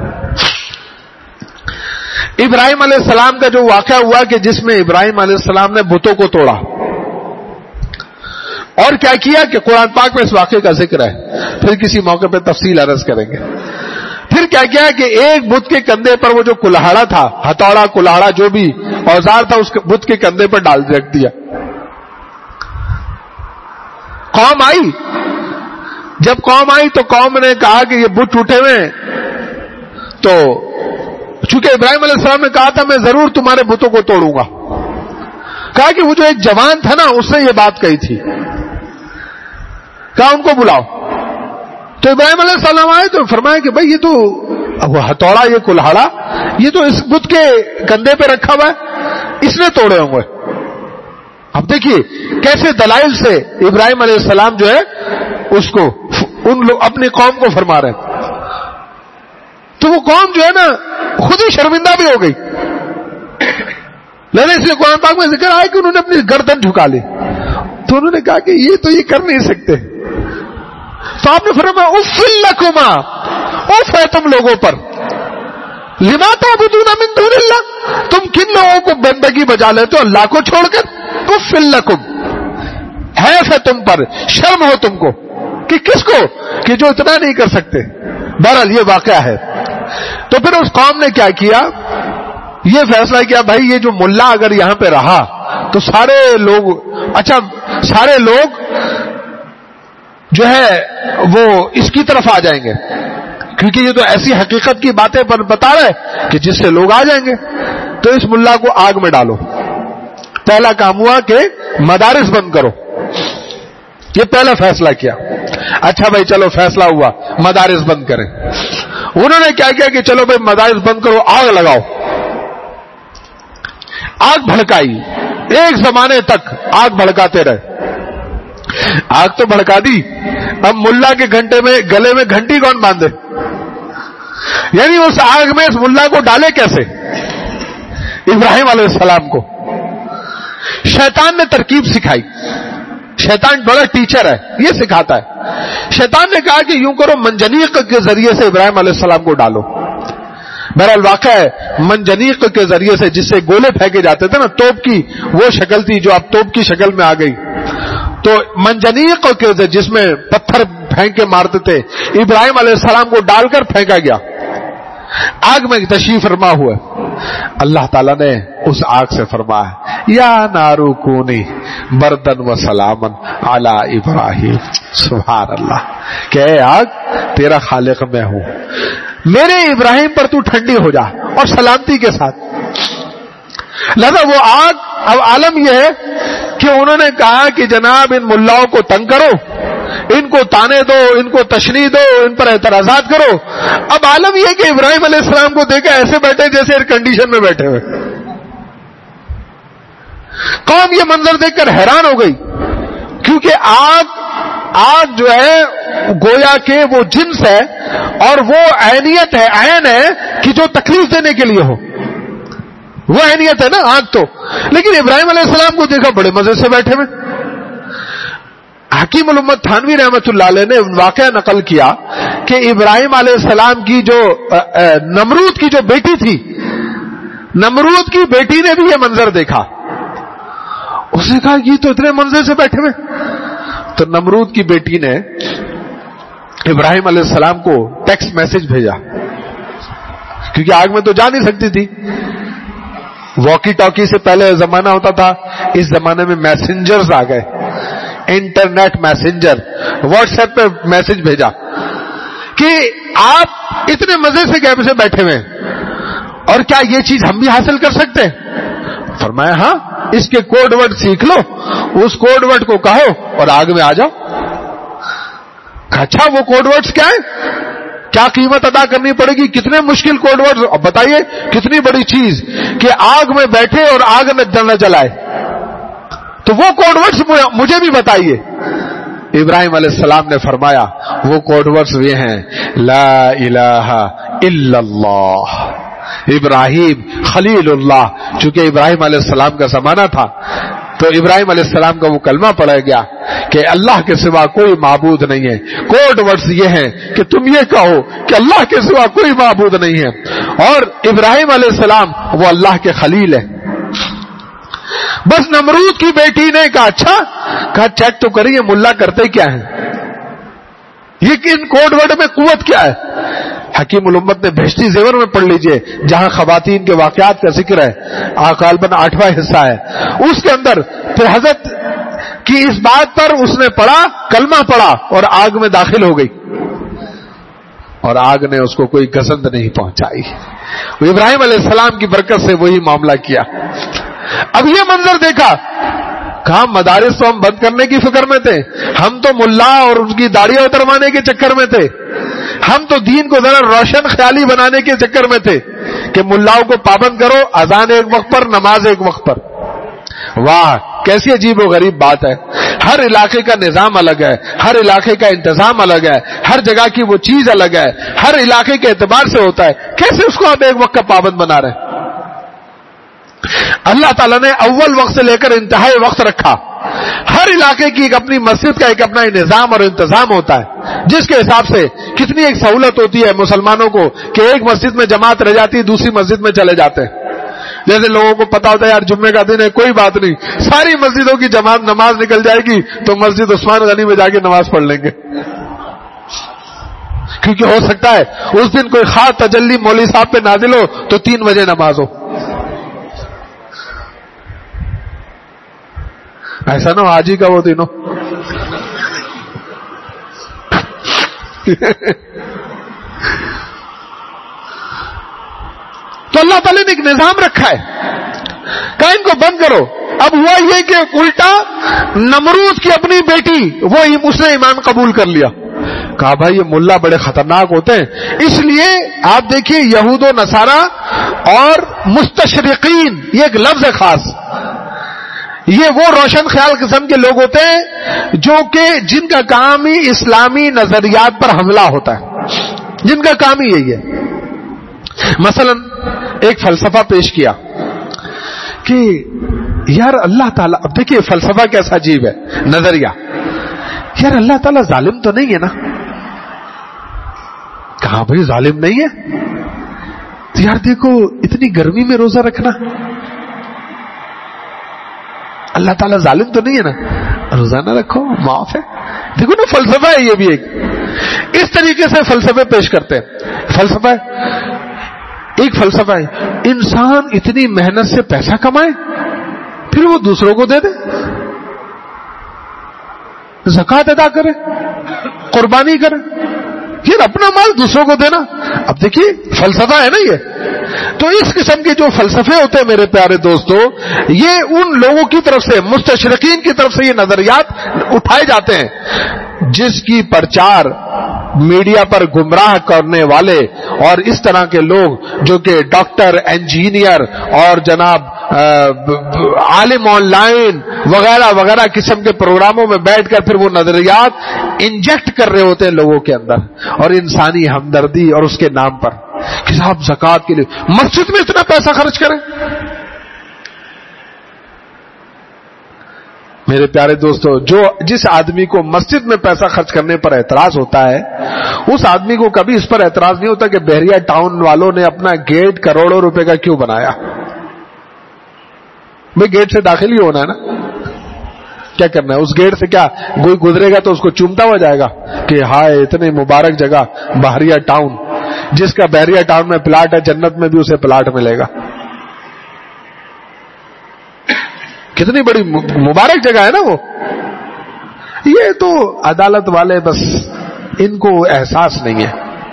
Speaker 1: ابراہیم علیہ السلام کا جو واقعہ ہوا کہ جس میں ابراہیم علیہ السلام نے بتوں کو توڑا اور کیا کیا کہ قرآن پاک میں اس واقعے کا ذکر ہے, پھر کسی موقع پہ تفصیل عرض کریں گے. پھر کیا کیا کہ ایک بت کے کندھے پر وہ جو کلاڑا تھا, ہتھوڑا کلاڑا جو بھی اوزار تھا, اس بت کے کندھے پر ڈال رکھ دیا. قوم آئی, جب قوم آئی تو قوم نے کہا کہ یہ بت ٹوٹے ہوئے ہیں, تو چونکہ ابراہیم علیہ السلام نے کہا تھا میں ضرور تمہارے بتوں کو توڑوں گا, کہا کہ وہ جو ایک جوان تھا نا اس نے یہ بات کہی تھی, کہا ان کو بلاؤ. تو ابراہیم علیہ السلام آئے تو فرمایا کہ بھائی یہ تو وہ ہتھوڑا, یہ کلاڑا, یہ تو اس بت کے کندھے پہ رکھا ہوا ہے, اس نے توڑے ہوں گے. اب دیکھیے کیسے دلائل سے ابراہیم علیہ السلام جو ہے اس کو ان لوگ اپنی قوم کو فرما رہے ہیں. تو وہ قوم جو ہے نا خود ہی شرمندہ بھی ہو گئی. لیکن اس لیے قرآن پاک میں ذکر آیا کہ انہوں نے اپنی گردن جھکا لی, تو انہوں نے کہا کہ یہ تو یہ کر نہیں سکتے. تو آپ نے فرمایا اف لکما, اف ہے تم لوگوں پر, لما تعبدون من دون اللہ, تم کن لوگوں کو بندگی بجا لیتے ہو اللہ کو چھوڑ کر. اف لکم, حیف ہے تم پر, شرم ہو تم کو کہ کس کو کہ جو اتنا نہیں کر سکتے. بہرحال یہ واقعہ ہے. تو پھر اس قوم نے کیا کیا, یہ فیصلہ کیا بھائی یہ جو ملا اگر یہاں پہ رہا تو سارے لوگ, اچھا سارے لوگ جو ہے وہ اس کی طرف آ جائیں گے, کیونکہ یہ تو ایسی حقیقت کی باتیں بتا رہا ہے کہ جس سے لوگ آ جائیں گے. تو اس ملا کو آگ میں ڈالو. پہلا کام ہوا کہ مدارس بند کرو, یہ پہلا فیصلہ کیا. اچھا بھائی چلو فیصلہ ہوا مدارس بند کریں. انہوں نے کیا کیا کہ چلو بھائی مدارس بند کرو, آگ لگاؤ. آگ بھڑکائی, ایک زمانے تک آگ بھڑکاتے رہے. آگ تو بھڑکا دی, اب ملا کے گھنٹے میں گلے میں گھنٹی کون باندھے, یعنی اس آگ میں اس ملا کو ڈالے کیسے. ابراہیم علیہ السلام کو شیطان نے ترکیب سکھائی. شیطان بڑا ٹیچر ہے, یہ سکھاتا ہے. شیطان نے کہا کہ یوں کرو منجنیق کے ذریعے سے ابراہیم علیہ السلام کو ڈالو. بہرحال واقعہ ہے منجنیق کے ذریعے سے, جس سے گولے پھینکے جاتے تھے نا, توپ کی وہ شکل تھی جو اب توپ کی شکل میں آ گئی. تو منجنیق کے جس میں پتھر پھینک کے مارتے تھے, ابراہیم علیہ السلام کو ڈال کر پھینکا گیا. آگ میں تشریف فرما ہوئے. اللہ تعالیٰ نے اس آگ سے فرمایا یا نارو کونی بردن و سلامن علی ابراہیم. سبحان اللہ, کہ اے آگ تیرا خالق میں ہوں, میرے ابراہیم پر تو ٹھنڈی ہو جا اور سلامتی کے ساتھ. لہذا وہ آگ, اب عالم یہ ہے کہ انہوں نے کہا کہ جناب ان ملاؤں کو تنگ کرو, ان کو تانے دو, ان کو تشنیع دو, ان پر اعتراضات کرو. اب عالم یہ کہ ابراہیم علیہ السلام کو دیکھا ایسے بیٹھے جیسے ایئر کنڈیشن میں بیٹھے ہوئے. قوم یہ منظر دیکھ کر حیران ہو گئی, کیونکہ آگ آگ جو ہے گویا کہ وہ جنس ہے اور وہ عینیت ہے, عین ہے کہ جو تکلیف دینے کے لیے ہو, وہ عینیت ہے نا آگ تو. لیکن ابراہیم علیہ السلام کو دیکھا بڑے مزے سے بیٹھے ہوئے. حکیم الامت تھانوی رحمۃ اللہ علیہ نے واقعہ نقل کیا کہ ابراہیم علیہ السلام کی جو نمرود کی جو بیٹی تھی, نمرود کی بیٹی نے بھی یہ منظر دیکھا. اس نے کہا یہ تو اتنے منظر سے بیٹھے ہوئے. تو نمرود کی بیٹی نے ابراہیم علیہ السلام کو ٹیکسٹ میسج بھیجا, کیونکہ آگ میں تو جا نہیں سکتی تھی. واکی ٹاکی سے پہلے زمانہ ہوتا تھا, اس زمانے میں میسنجرز آ گئے, انٹرنیٹ میسنجر, واٹس ایپ پہ میسج بھیجا کہ آپ اتنے مزے سے گیپ سے بیٹھے ہوئے اور کیا یہ چیز ہم بھی حاصل کر سکتے ہیں. فرمایا ہاں, اس کے کوڈ ورڈ سیکھ لو, اس کوڈ ورڈ کو کہو اور آگ میں آ جاؤ. اچھا وہ کوڈ ورڈز کیا ہے, کیا قیمت ادا کرنی پڑے گی, کتنے مشکل کوڈ ورڈز, اب بتائیے کتنی بڑی چیز کہ آگ میں بیٹھے اور آگ نہ جلائے. تو وہ کوڈ ورڈز مجھے بھی بتائیے. ابراہیم علیہ السلام نے فرمایا وہ کوڈ ورڈز یہ ہیں لا الہ الا اللہ. ابراہیم خلیل اللہ, چونکہ ابراہیم علیہ السلام کا زمانہ تھا تو ابراہیم علیہ السلام کا وہ کلمہ پڑھا گیا کہ اللہ کے سوا کوئی معبود نہیں ہے. کوڈ ورڈز یہ ہیں کہ تم یہ کہو کہ اللہ کے سوا کوئی معبود نہیں ہے, اور ابراہیم علیہ السلام وہ اللہ کے خلیل ہے. بس نمرود کی بیٹی نے کہا اچھا, کہا چیک تو کریے ملا کرتے کیا ہیں, یہ ان کوڈ ورڈ میں قوت کیا ہے. حکیم الامت نے بہشتی زیور میں پڑھ لیجئے جہاں خواتین کے واقعات کا ذکر ہے، غالباً آٹھواں حصہ ہے، اس کے اندر پھر حضرت کی اس بات پر اس نے پڑھا، کلمہ پڑھا اور آگ میں داخل ہو گئی، اور آگ نے اس کو کوئی گزند نہیں پہنچائی. وہ ابراہیم علیہ السلام کی برکت سے وہی معاملہ کیا. اب یہ منظر دیکھا، کہا مدارس تو ہم بند کرنے کی فکر میں تھے، ہم تو ملا اور ان کی داڑیاں اتروانے کے چکر میں تھے، ہم تو دین کو ذرا روشن خیالی بنانے کے چکر میں تھے کہ ملاؤں کو پابند کرو، اذان ایک وقت پر، نماز ایک وقت پر. واہ کیسی عجیب و غریب بات ہے. ہر علاقے کا نظام الگ ہے، ہر علاقے کا انتظام الگ ہے، ہر جگہ کی وہ چیز الگ ہے، ہر علاقے کے اعتبار سے ہوتا ہے، کیسے اس کو آپ ایک وقت کا پابند بنا رہے ہیں؟ اللہ تعالیٰ نے اول وقت سے لے کر انتہائی وقت رکھا. ہر علاقے کی ایک اپنی مسجد کا ایک اپنا نظام اور انتظام ہوتا ہے، جس کے حساب سے کتنی ایک سہولت ہوتی ہے مسلمانوں کو کہ ایک مسجد میں جماعت رہ جاتی ہے، دوسری مسجد میں چلے جاتے ہیں. جیسے لوگوں کو پتا ہوتا ہے یار جمعے کا دن ہے، کوئی بات نہیں، ساری مسجدوں کی جماعت نماز نکل جائے گی تو مسجد عثمان غنی میں جا کے نماز پڑھ لیں گے، کیونکہ ہو سکتا ہے اس دن کوئی خاص تجلی مولوی صاحب پہ نازل ہو تو تین بجے نماز ہو. ایسا نہ ہو آج ہی کا وہ دن ہو. تو اللہ تعالیٰ نے ایک نظام رکھا ہے، کہا ان کو بند کرو. اب ہوا یہ کہ الٹا نمرود کی اپنی بیٹی وہ اس نے ایمان قبول کر لیا. کہا بھائی یہ ملا بڑے خطرناک ہوتے ہیں، اس لیے آپ دیکھیے یہود و نصارہ اور مستشرقین، یہ ایک لفظ ہے خاص، یہ وہ روشن خیال قسم کے لوگ ہوتے ہیں جو کہ جن کا کام ہی اسلامی نظریات پر حملہ ہوتا ہے، جن کا کام ہی یہی ہے. مثلا ایک فلسفہ پیش کیا کہ یار اللہ تعالیٰ، اب دیکھیے فلسفہ کیسا عجیب ہے نظریہ، یار اللہ تعالیٰ ظالم تو نہیں ہے نا؟ کہا بھائی ظالم نہیں ہے، یار دیکھو اتنی گرمی میں روزہ رکھنا، اللہ تعالیٰ ظالم تو نہیں ہے نا، روزانہ رکھو معاف ہے. دیکھو نا فلسفہ ہے یہ بھی ایک، اس طریقے سے فلسفے پیش کرتے ہیں. فلسفہ ہے ایک فلسفہ ہے انسان اتنی محنت سے پیسہ کمائے پھر وہ دوسروں کو دے دے، زکوٰۃ ادا کرے، قربانی کرے، پھر اپنا مال دوسروں کو دینا. اب دیکھیے فلسفہ ہے نا یہ. تو اس قسم کے جو فلسفے ہوتے ہیں میرے پیارے دوستو، یہ ان لوگوں کی طرف سے، مستشرقین کی طرف سے یہ نظریات اٹھائے جاتے ہیں جس کی پرچار میڈیا پر گمراہ کرنے والے اور اس طرح کے لوگ جو کہ ڈاکٹر، انجینئر اور جناب عالم آن لائن وغیرہ وغیرہ قسم کے پروگراموں میں بیٹھ کر پھر وہ نظریات انجیکٹ کر رہے ہوتے ہیں لوگوں کے اندر، اور انسانی ہمدردی اور اس کے نام پر کہ صاحب زکوٰۃ کے لیے مسجد میں اتنا پیسہ خرچ کریں. میرے پیارے دوستو، جو جس آدمی کو مسجد میں پیسہ خرچ کرنے پر اعتراض ہوتا ہے، اس آدمی کو کبھی اس پر اعتراض نہیں ہوتا کہ بحریہ ٹاؤن والوں نے اپنا گیٹ کروڑوں روپے کا کیوں بنایا. بھئی گیٹ سے داخل ہی ہونا ہے نا، کیا کرنا ہے اس گیٹ سے؟ کیا کوئی گزرے گا تو اس کو چومتا ہوا جائے گا کہ ہائے اتنے مبارک جگہ بحریہ ٹاؤن، جس کا بحریہ ٹاؤن میں پلاٹ ہے جنت میں بھی اسے پلاٹ ملے گا. کتنی بڑی مبارک جگہ ہے نا وہ. یہ تو عدالت والے بس ان کو احساس نہیں ہے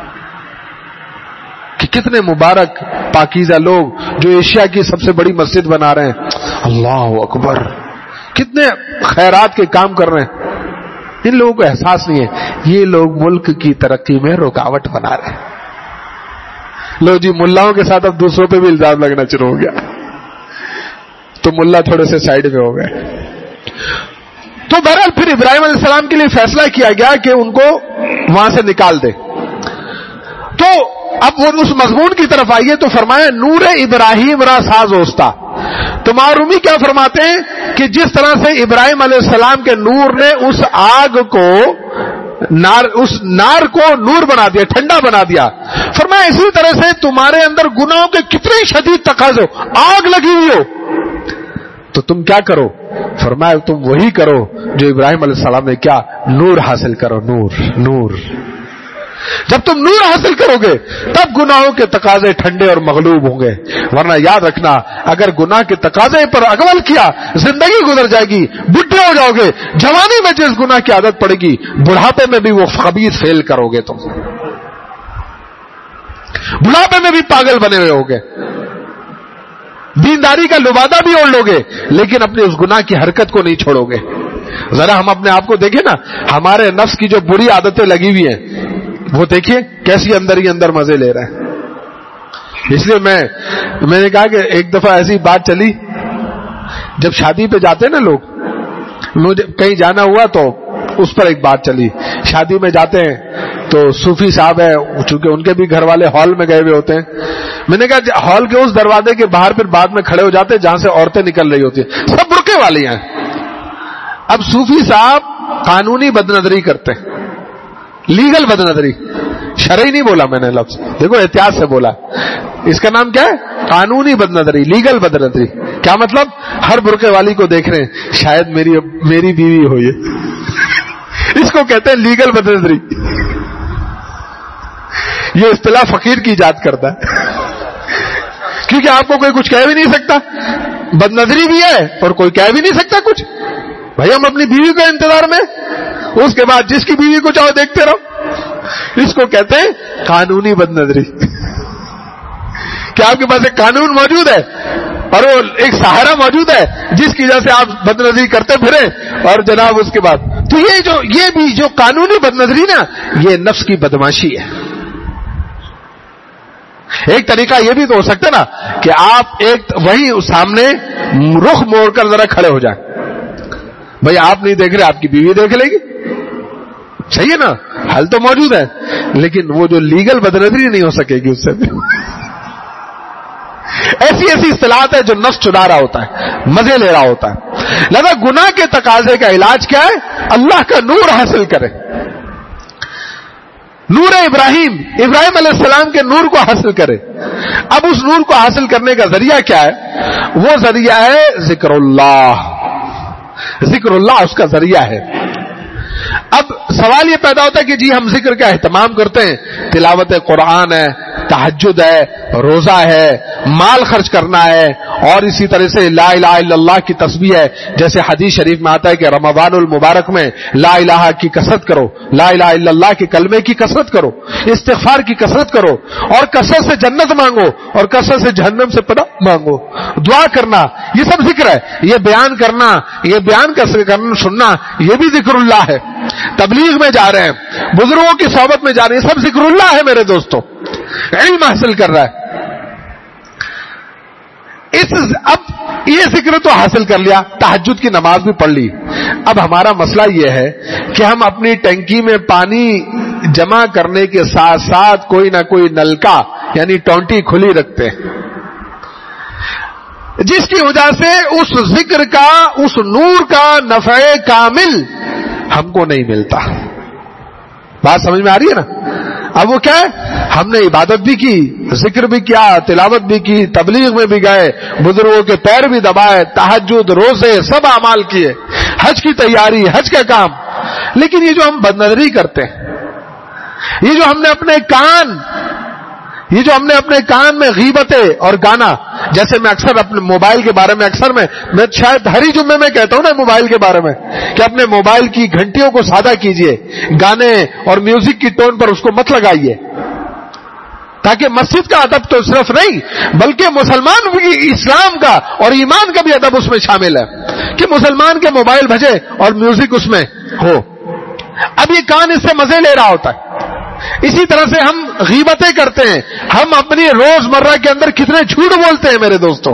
Speaker 1: کہ کتنے مبارک پاکیزہ لوگ جو ایشیا کی سب سے بڑی مسجد بنا رہے ہیں، اللہ اکبر، کتنے خیرات کے کام کر رہے ہیں. ان لوگوں کو احساس نہیں ہے یہ لوگ ملک کی ترقی میں رکاوٹ بنا رہے ہیں. لو جی ملاؤں کے ساتھ اب دوسروں پہ بھی الزام لگنا شروع ہو گیا تو ملا تھوڑے سے سائیڈ پہ ہو گئے. تو بہرحال پھر ابراہیم علیہ السلام کے لیے فیصلہ کیا گیا کہ ان کو وہاں سے نکال دے. تو اب وہ اس مضمون کی طرف آئیے تو فرمایا نور ابراہیم را ساز اوستا. تو معرومی کیا فرماتے ہیں کہ جس طرح سے ابراہیم علیہ السلام کے نور نے اس آگ کو نار اس نار کو نور بنا دیا، ٹھنڈا بنا دیا. فرمایا اسی طرح سے تمہارے اندر گناہوں کے کتنے شدید تقاضے ہو، آگ لگی ہوئی ہو تو تم کیا کرو؟ فرمایا تم وہی کرو جو ابراہیم علیہ السلام نے کیا، نور حاصل کرو، نور نور جب تم نور حاصل کرو گے تب گناہوں کے تقاضے ٹھنڈے اور مغلوب ہوں گے. ورنہ یاد رکھنا اگر گناہ کے تقاضے پر عمل کیا زندگی گزر جائے گی, بڈھے ہو جاؤ گے, جوانی میں جس گناہ کی عادت پڑے گی بڑھاپے میں بھی وہ خبیث فعل کرو گے, تم بڑھاپے میں بھی پاگل بنے ہوئے ہوگے, دینداری کا لبادہ بھی اوڑھ لو گے لیکن اپنے اس گناہ کی حرکت کو نہیں چھوڑو گے. ذرا ہم اپنے آپ کو دیکھیں نا, ہمارے نفس کی جو بری عادتیں لگی ہوئی ہیں وہ دیکھیے کیسی اندر ہی اندر مزے لے رہے ہیں. اس لیے میں میں نے کہا کہ ایک دفعہ ایسی بات چلی, جب شادی پہ جاتے ہیں نا لوگ, مجھے کہیں جانا ہوا تو اس پر ایک بات چلی. شادی میں جاتے ہیں تو صوفی صاحب ہے, چونکہ ان کے بھی گھر والے ہال میں گئے ہوئے ہوتے ہیں. میں نے کہا ہال کے اس دروازے کے باہر پھر بعد میں کھڑے ہو جاتے جہاں سے عورتیں نکل رہی ہوتی ہیں, سب برقعے والی ہیں. اب صوفی صاحب قانونی بدنظری کرتے ہیں, لیگل بدنظری, شرعی نہیں بولا میں نے لفظ, دیکھو احتیاط سے بولا. اس کا نام کیا ہے؟ قانونی بدنظری, لیگل بدنظری. کیا مطلب؟ ہر برقعے والی کو دیکھ رہے ہیں, شاید میری میری بیوی ہو یہ. اس کو کہتے ہیں لیگل بدنظری. یہ اصطلاح فقیر کی ایجاد کرتا ہے, کیونکہ آپ کو کوئی کچھ کہہ بھی نہیں سکتا, بدنظری بھی ہے اور کوئی کہہ بھی نہیں سکتا کچھ. بھائی ہم اپنی بیوی کے انتظار میں, اس کے بعد جس کی بیوی کو چاہو دیکھتے رہو. اس کو کہتے ہیں قانونی بدنظری. کیا آپ کے پاس ایک قانون موجود ہے اور وہ ایک سہارا موجود ہے جس کی وجہ سے آپ بدنظری کرتے پھرے, اور جناب اس کے بعد تو یہ جو یہ بھی جو قانونی بدنظری نا, یہ نفس کی بدماشی ہے. ایک طریقہ یہ بھی تو ہو سکتا ہے نا کہ آپ ایک وہی سامنے رخ موڑ کر ذرا کھڑے ہو جائیں. بھائی آپ نہیں دیکھ رہے, آپ کی بیوی دیکھ لے گی, صحیح ہے نا, حل تو موجود ہے, لیکن وہ جو لیگل بدنظری نہیں ہو سکے گی اس سے. ایسی ایسی اصطلاحات ہے جو نفس چلا رہا ہوتا ہے, مزے لے رہا ہوتا ہے. لہذا گناہ کے تقاضے کا علاج کیا ہے؟ اللہ کا نور حاصل کرے. نور ابراہیم ابراہیم علیہ السلام کے نور کو حاصل کرے. اب اس نور کو حاصل کرنے کا ذریعہ کیا ہے؟ وہ ذریعہ ہے ذکر اللہ. ذکر اللہ اس کا ذریعہ ہے. اب سوال یہ پیدا ہوتا ہے کہ جی ہم ذکر کا اہتمام کرتے ہیں, تلاوت قرآن ہے, تہجد ہے, روزہ ہے, مال خرچ کرنا ہے, اور اسی طرح سے لا الہ الا اللہ کی تسبیح ہے. جیسے حدیث شریف میں آتا ہے کہ رمضان المبارک میں لا الہ کی کثرت کرو, لا الہ الا اللہ کے کلمے کی کثرت کرو, استغفار کی کثرت کرو, اور کثرت سے جنت مانگو, اور کثرت سے جہنم سے پناہ مانگو. دعا کرنا, یہ سب ذکر ہے. یہ بیان کرنا, یہ بیان کرنا سننا, یہ بھی ذکر اللہ ہے. تبلیغ میں جا رہے ہیں, بزرگوں کی صحبت میں جا رہے ہیں, سب ذکر اللہ ہے میرے دوستو. علم حاصل کر رہا ہے. اس اب یہ ذکر تو حاصل کر لیا, تہجد کی نماز بھی پڑھ لی. اب ہمارا مسئلہ یہ ہے کہ ہم اپنی ٹنکی میں پانی جمع کرنے کے ساتھ ساتھ کوئی نہ کوئی نلکا یعنی ٹونٹی کھلی رکھتے ہیں, جس کی وجہ سے اس ذکر کا, اس نور کا نفع کامل ہم کو نہیں ملتا. بات سمجھ میں آ رہی ہے نا؟ اب وہ کیا ہے, ہم نے عبادت بھی کی, ذکر بھی کیا, تلاوت بھی کی, تبلیغ میں بھی گئے, بزرگوں کے پیر بھی دبائے, تہجد, روزے, سب اعمال کیے, حج کی تیاری, حج کا کام. لیکن یہ جو ہم بدنظری کرتے ہیں, یہ جو ہم نے اپنے کان یہ جو ہم نے اپنے کان میں غیبتیں اور گانا, جیسے میں اکثر اپنے موبائل کے بارے میں اکثر میں میں شاید ہر ہی جمعے میں کہتا ہوں نا موبائل کے بارے میں کہ اپنے موبائل کی گھنٹیوں کو سادہ کیجئے, گانے اور میوزک کی ٹون پر اس کو مت لگائیے, تاکہ مسجد کا ادب تو صرف نہیں بلکہ مسلمان بھی اسلام کا اور ایمان کا بھی ادب اس میں شامل ہے کہ مسلمان کے موبائل بجے اور میوزک اس میں ہو. اب یہ کان اس سے مزے لے رہا ہوتا ہے. اسی طرح سے ہم غیبتیں کرتے ہیں, ہم اپنی روز مرہ کے اندر کتنے جھوٹ بولتے ہیں میرے دوستوں.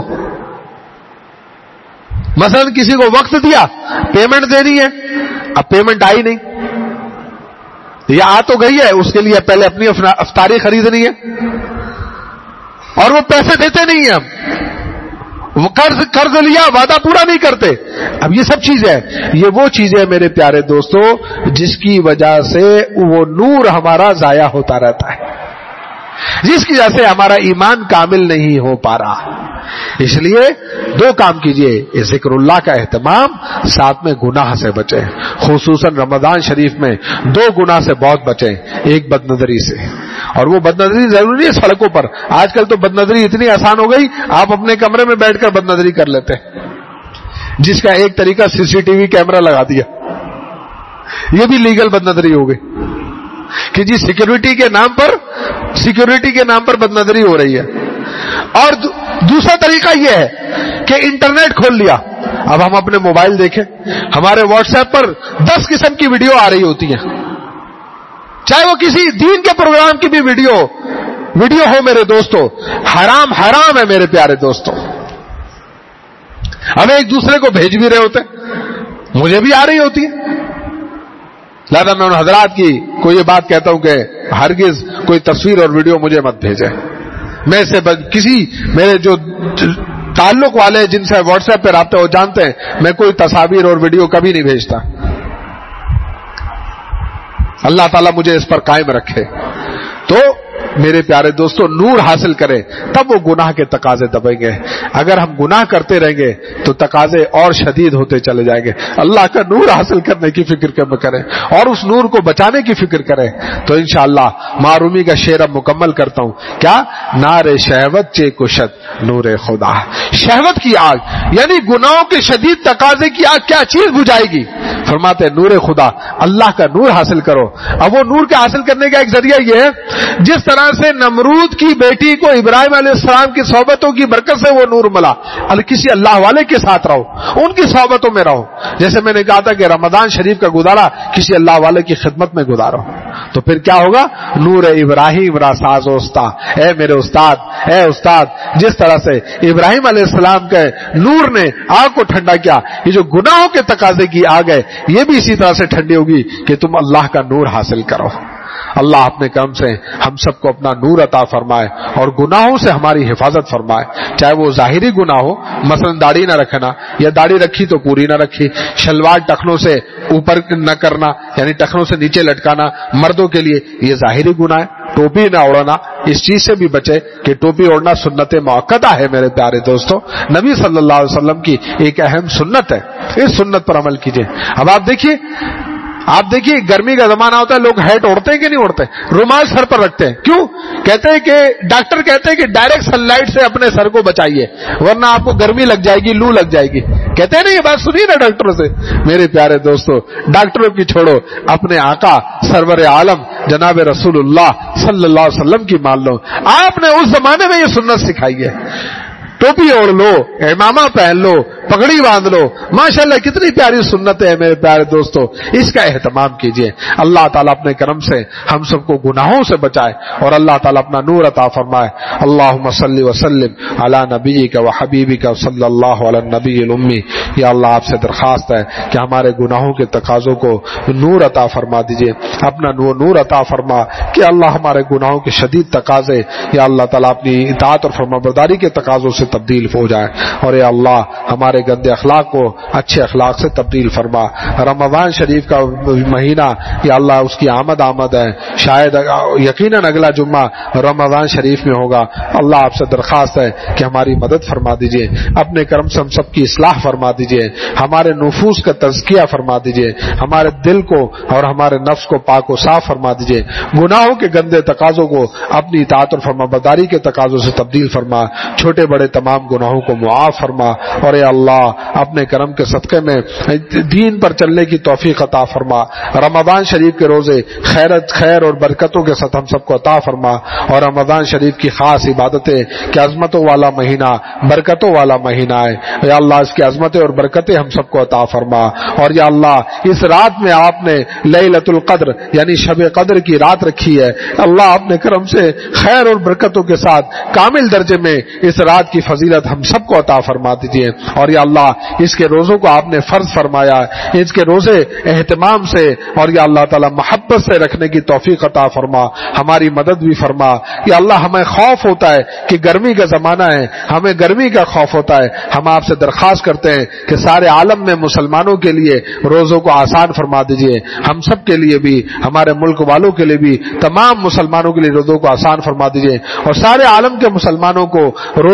Speaker 1: مثلا کسی کو وقت دیا, پیمنٹ دینی ہے, اب پیمنٹ آئی نہیں, یا آ تو گئی ہے, اس کے لیے پہلے اپنی افطاری خریدنی ہے, اور وہ پیسے دیتے نہیں ہیں, ہم وہ قرض قرض لیا, وعدہ پورا نہیں کرتے. اب یہ سب چیزیں, یہ وہ چیزیں میرے پیارے دوستو جس کی وجہ سے وہ نور ہمارا ضائع ہوتا رہتا ہے, جس کی وجہ سے ہمارا ایمان کامل نہیں ہو پا رہا. اس لیے دو کام کیجئے، ذکر اللہ کا اہتمام، ساتھ میں گناہ سے بچیں، خصوصاً رمضان شریف میں دو گناہ سے بہت بچیں، ایک بد نظری سے، اور وہ بد نظری ضروری ہے سڑکوں پر، آج کل تو بد نظری اتنی آسان ہو گئی، آپ اپنے کمرے میں بیٹھ کر بد نظری کر لیتے ہیں، جس کا ایک طریقہ سی سی ٹی وی کیمرہ لگا دیا، یہ بھی لیگل بد نظری ہو گئی کہ جی سیکیورٹی کے نام پر سیکیورٹی کے نام پر بد نظری ہو رہی ہے۔ اور دوسرا طریقہ یہ ہے کہ انٹرنیٹ کھول لیا، اب ہم اپنے موبائل دیکھیں، ہمارے واٹس ایپ پر دس قسم کی ویڈیو آ رہی ہوتی ہیں، چاہے وہ کسی دین کے پروگرام کی بھی ویڈیو ویڈیو ہو میرے دوستو، حرام حرام ہے میرے پیارے دوستو، ہم ایک دوسرے کو بھیج بھی رہے ہوتے، مجھے بھی آ رہی ہوتی ہے، لہذا میں ان حضرات کی کوئی یہ بات کہتا ہوں کہ ہرگز کوئی تصویر اور ویڈیو مجھے مت بھیجے، میں سے کسی میرے جو تعلق والے جن سے واٹس ایپ پہ رابطہ ہو جانتے ہیں، میں کوئی تصاویر اور ویڈیو کبھی نہیں بھیجتا، اللہ تعالیٰ مجھے اس پر قائم رکھے۔ تو میرے پیارے دوستو، نور حاصل کریں تب وہ گناہ کے تقاضے دبیں گے، اگر ہم گناہ کرتے رہیں گے تو تقاضے اور شدید ہوتے چلے جائیں گے۔ اللہ کا نور حاصل کرنے کی فکر کریں اور اس نور کو بچانے کی فکر کریں تو انشاءاللہ معرومی کا شعر اب مکمل کرتا ہوں، کیا؟ نار شہوت چے کشت نور خدا، شہوت کی آگ یعنی گناہوں کے شدید تقاضے کی آگ کیا چیز بجھائے گی؟ فرماتے ہیں نور خدا، اللہ کا نور حاصل کرو۔ اب وہ نور کے حاصل کرنے کا ایک ذریعہ یہ ہے، جس طرح سے نمرود کی بیٹی کو ابراہیم علیہ السلام کی صحبتوں کی برکت سے وہ نور ملا، کسی اللہ والے کے ساتھ رہو، ان کی صحبتوں میں رہو، جیسے میں نے کہا تھا کہ رمضان شریف کا گزارا کسی اللہ والے کی خدمت میں گزارو، تو پھر کیا ہوگا؟ نور ابراہیم را ساز اوستا، اے میرے استاد، اے استاد، جس طرح سے ابراہیم علیہ السلام کے نور نے آگ کو ٹھنڈا کیا، یہ جو گناہوں کے تقاضے کی آگ ہے یہ بھی اسی طرح سے ٹھنڈی ہوگی کہ تم اللہ کا نور حاصل کرو۔ اللہ اپنے کرم سے ہم سب کو اپنا نور عطا فرمائے اور گناہوں سے ہماری حفاظت فرمائے، چاہے وہ ظاہری گناہ ہو، مثلا داڑھی نہ رکھنا، یا داڑھی رکھی تو پوری نہ رکھی، شلوار ٹخنوں سے اوپر نہ کرنا یعنی ٹخنوں سے نیچے لٹکانا مردوں کے لیے یہ ظاہری گناہ ہے، ٹوپی نہ اوڑھنا، اس چیز سے بھی بچے کہ ٹوپی اوڑھنا سنت موقتہ ہے میرے پیارے دوستو، نبی صلی اللہ علیہ وسلم کی ایک اہم سنت ہے، اس سنت پر عمل کیجئے۔ اب آپ دیکھیے آپ دیکھیے گرمی کا زمانہ ہوتا ہے، لوگ ہیٹ اوڑھتے ہیں کہ نہیں اوڑھتے؟ رومال سر پر رکھتے ہیں، کیوں؟ کہتے ہیں کہ ڈاکٹر کہتے ہیں کہ ڈائریکٹ سن لائٹ سے اپنے سر کو بچائیے ورنہ آپ کو گرمی لگ جائے گی، لو لگ جائے گی، کہتے ہیں نا، یہ بات سنی نا ڈاکٹروں سے۔ میرے پیارے دوستو، ڈاکٹروں کی چھوڑو، اپنے آقا سرور عالم جناب رسول اللہ صلی اللہ علیہ وسلم کی مان لو، آپ نے اس زمانے میں یہ سنت سکھائی ہے، ٹوپی اوڑھ لو، امامہ پہن لو، پگڑی باندھ لو، ماشاءاللہ کتنی پیاری سنت ہے میرے پیارے دوستو، اس کا اہتمام کیجئے۔ اللہ تعالیٰ اپنے کرم سے ہم سب کو گناہوں سے بچائے اور اللہ تعالیٰ اپنا نور عطا فرمائے۔ اللہم صلی وسلم علی نبیک و حبیبک صلی اللہ علی النبی الامی۔ یا اللہ آپ سے درخواست ہے کہ ہمارے گناہوں کے تقاضوں کو نور عطا فرما دیجئے، اپنا نور نور عطا فرما کہ اللہ ہمارے گناہوں کے شدید تقاضے یا اللہ تعالیٰ اپنی اطاعت اور فرمانبرداری کے تقاضوں سے تبدیل ہو جائے، اور اے اللہ ہمارے گندے اخلاق کو اچھے اخلاق سے تبدیل فرما۔ رمضان شریف کا مہینہ یا اللہ اس کی آمد آمد ہے، شاید یقیناً اگلا جمعہ رمضان شریف میں ہوگا، اللہ آپ سے درخواست ہے کہ ہماری مدد فرما دیجئے، اپنے کرم سے ہم سب کی اصلاح فرما دیجئے، ہمارے نفوس کا تزکیہ فرما دیجئے، ہمارے دل کو اور ہمارے نفس کو پاک و صاف فرما دیجئے، گناہوں کے گندے تقاضوں کو اپنی اطاعت اور فرمانبرداری کے تقاضوں سے تبدیل فرما، چھوٹے بڑے تمام گناہوں کو معاف فرما، اور اے اللہ اپنے کرم کے صدقے میں دین پر چلنے کی توفیق عطا فرما۔ رمضان شریف کے روزے خیرت خیر اور برکتوں کے ساتھ ہم سب کو عطا فرما، اور رمضان شریف کی خاص عبادتیں کہ عظمتوں والا مہینہ، برکتوں والا مہینہ ہے، یا اللہ اس کی عظمتیں اور برکتیں ہم سب کو عطا فرما، اور یا اللہ اس رات میں آپ نے لیلۃ القدر یعنی شب قدر کی رات رکھی ہے، اللہ اپنے کرم سے خیر اور برکتوں کے ساتھ کامل درجے میں اس رات کی فضیلت ہم سب کو عطا فرما دیجیے، اور یا اللہ اس کے روزوں کو آپ نے فرض فرمایا، اس کے روزے اہتمام سے اور یا اللہ تعالی محبت سے رکھنے کی توفیق عطا فرما، ہماری مدد بھی فرما۔ یا اللہ ہمیں خوف ہوتا ہے کہ گرمی کا زمانہ ہے، ہمیں گرمی کا خوف ہوتا ہے، ہم آپ سے درخواست کرتے ہیں کہ سارے عالم میں مسلمانوں کے لیے روزوں کو آسان فرما دیجیے، ہم سب کے لیے بھی، ہمارے ملک والوں کے لیے بھی، تمام مسلمانوں کے لیے روزوں کو آسان فرما دیجیے، اور سارے عالم کے مسلمانوں کو روزے رکھنے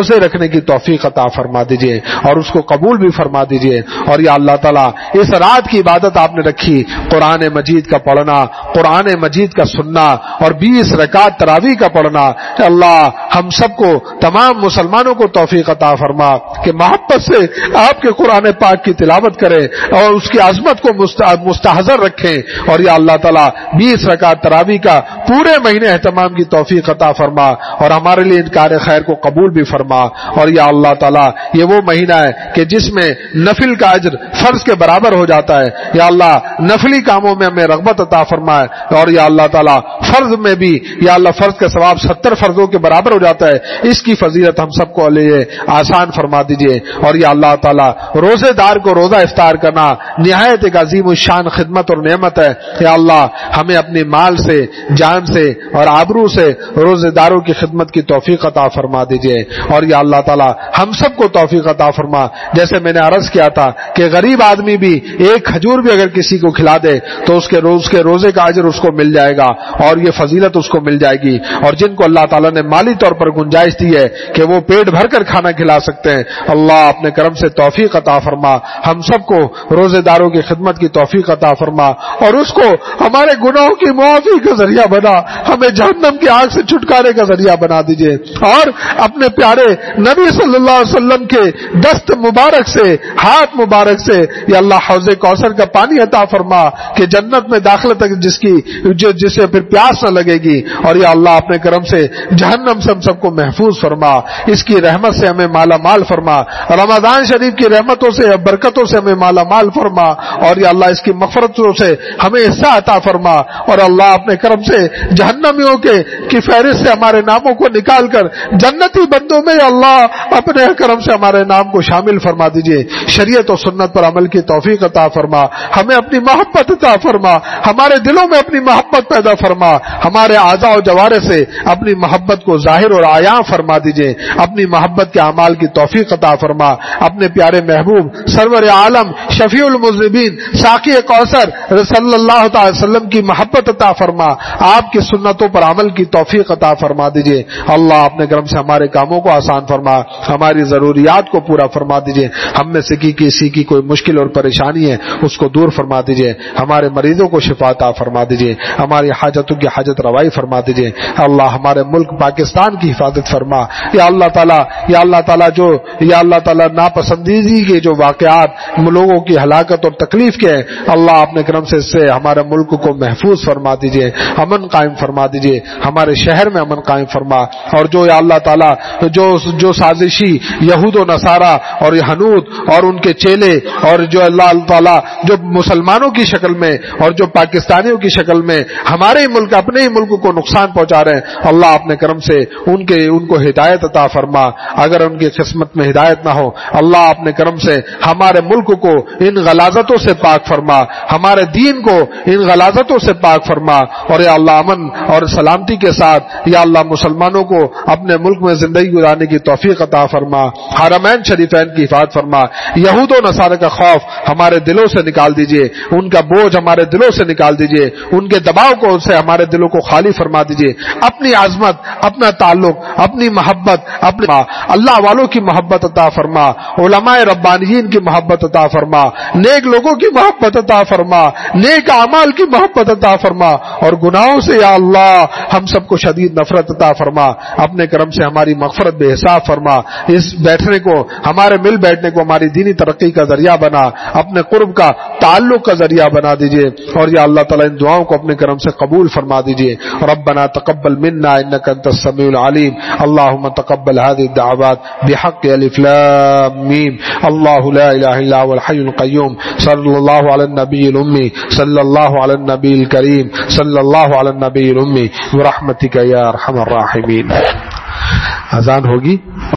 Speaker 1: دیکھنے کی توفیق عطا فرما دیجئے اور اس کو قبول بھی فرما دیجئے. اور یا اللہ تعالیٰ اس رات کی عبادت آپ نے رکھی قرآن مجید کا پڑھنا, قرآن مجید کا سننا اور بیس رکعت تراویح کا پڑھنا. اللہ ہم سب کو تمام مسلمانوں کو توفیق عطا فرما کہ محبت سے آپ کے قرآن پاک کی تلاوت کریں اور اس کی عظمت کو مستحضر رکھیں. اور یا اللہ تعالیٰ بیس رکعت تراویح کا پورے مہینے اہتمام کی توفیق عطا فرما اور ہمارے لیے انکار خیر کو قبول بھی فرما. اور یا اللہ تعالیٰ یہ وہ مہینہ ہے کہ جس میں نفل کا اجر فرض کے برابر ہو جاتا ہے. یا اللہ نفلی کاموں میں ہمیں رغبت عطا فرمائے اور یا اللہ تعالیٰ فرض میں بھی یا اللہ فرض کا ثواب ستر فرضوں کے برابر ہو جاتا ہے. اس کی فضیلت ہم سب کو لیے آسان فرما دیجئے. اور یا اللہ تعالیٰ روزے دار کو روزہ افطار کرنا نہایت ایک عظیم الشان خدمت اور نعمت ہے. یا اللہ ہمیں اپنے مال سے, جان سے اور آبرو سے روزے داروں کی خدمت کی توفیق عطا فرما دیجئے. اور یا اللہ تعالیٰ ہم سب کو توفیق عطا فرما. جیسے میں نے عرض کیا تھا کہ غریب آدمی بھی ایک کھجور بھی اگر کسی کو کھلا دے تو اس کے روز کے روزے کا اجر اس کو مل جائے گا اور یہ فضیلت اس کو مل جائے گی. اور جن کو اللہ تعالیٰ نے مالی طور پر گنجائش دی ہے کہ وہ پیٹ بھر کر کھانا کھلا سکتے ہیں, اللہ اپنے کرم سے توفیق عطا فرما. ہم سب کو روزے داروں کی خدمت کی توفیق عطا فرما اور اس کو ہمارے گناہوں کی معافی کا ذریعہ بنا, ہمیں جہنم کی آگ سے چھٹکارے کا ذریعہ بنا دیجئے. اور اپنے پیارے نبی صلی اللہ علیہ وسلم کے دست مبارک سے, ہاتھ مبارک سے یا اللہ حوض کوثر کا پانی عطا فرما کہ جنت میں داخلہ تک جس کی جو جسے پھر پیاس نہ لگے گی. اور یا اللہ اپنے کرم سے جہنم سے ہم سب کو محفوظ فرما, اس کی رحمت سے ہمیں مالا مال فرما, رمضان شریف کی رحمتوں سے برکتوں سے ہمیں مالا مال فرما. اور یا اللہ اس کی مغفرتوں سے ہمیں حصہ عطا فرما. اور اللہ اپنے کرم سے جہنمیوں کے کی فہرست سے ہمارے ناموں کو نکال کر جنتی بندوں میں یا اللہ اپنے کرم سے ہمارے نام کو شامل فرما دیجئے. شریعت و سنت پر عمل کی توفیق عطا فرما, ہمیں اپنی محبت عطا فرما, ہمارے دلوں میں اپنی محبت پیدا فرما, ہمارے اعضاء و جوارح سے اپنی محبت کو ظاہر اور عیاں فرما دیجئے. اپنی محبت کے اعمال کی توفیق عطا فرما. اپنے پیارے محبوب سرور عالم شفیع المذنبین ساقی کوثر صلی اللہ تعالی وسلم کی محبت عطا فرما, آپ کی سنتوں پر عمل کی توفیق عطا فرما دیجئے. اللہ اپنے کرم سے ہمارے کاموں کو آسان فرما, ہماری ضروریات کو پورا فرما دیجئے. ہم میں سے کسی کی کوئی مشکل اور پریشانی ہے اس کو دور فرما دیجئے, ہمارے مریضوں کو شفا عطا فرما دیجئے, ہماری حاجتوں کی حاجت روائی فرما دیجئے. اللہ ہمارے ملک پاکستان کی حفاظت فرما. یا اللہ تعالیٰ یا اللہ تعالیٰ جو یا اللہ تعالیٰ ناپسندیدگی کے جو واقعات لوگوں کی ہلاکت اور تکلیف کے ہیں, اللہ اپنے کرم سے اس سے ہمارے ملک کو محفوظ فرما دیجئے, امن قائم فرما دیجئے, ہمارے شہر میں امن قائم فرما. اور جو یا اللہ تعالیٰ جو جو سازشی یہود و نصارہ اور ہنود اور ان کے چیلے اور جو اللہ تعالیٰ جو مسلمانوں کی شکل میں اور جو پاکستانیوں کی شکل میں ہمارے ملک اپنے ہی ملک کو نقصان پہنچا رہے ہیں, اللہ اپنے کرم سے ان کے ان کو ہدایت عطا فرما. اگر ان کی قسمت میں ہدایت نہ ہو, اللہ اپنے کرم سے ہمارے ملک کو ان غلاظتوں سے پاک فرما, ہمارے دین کو ان غلاظتوں سے پاک فرما. اور یا اللہ امن اور سلامتی کے ساتھ یا اللہ مسلمانوں کو اپنے ملک میں زندگی گزارنے کی توفیق عطا فرما. حرمین شریفین کی حفاظت فرما. یہود و نصارہ کا خوف ہمارے دلوں سے نکال دیجئے, ان کا بوجھ ہمارے دلوں سے نکال دیجئے, ان کے دباؤ کو سے ہمارے دلوں کو خالی فرما دیجئے. اپنی عظمت, اپنا تعلق, اپنی محبت, اپنے اللہ والوں کی محبت عطا فرما, علماء ربانیین کی محبت عطا فرما, نیک لوگوں کی محبت عطا فرما, نیک اعمال کی محبت عطا فرما. اور گناہوں سے یا اللہ ہم سب کو شدید نفرت عطا فرما. اپنے کرم سے ہماری مغفرت بے حساب فرما. اس بیٹھنے کو ہمارے مل بیٹھنے کو ہماری دینی ترقی کا ذریعہ بنا, اپنے قرب کا تعلق کا ذریعہ بنا دیجئے. اور یا اللہ تعالیٰ ان دعاؤں کو اپنے کرم سے قبول فرما دیجئے. ربنا تقبل منا انك انت السميع العليم. اللهم تقبل هذه الدعوات بحق الف لام ميم. الله لا اله الا هو الحي القيوم. صلى الله على النبي الامي صلى الله على النبي الكريم صلى الله على النبي الامي برحمتك يا ارحم الراحمين. اذان ہوگی.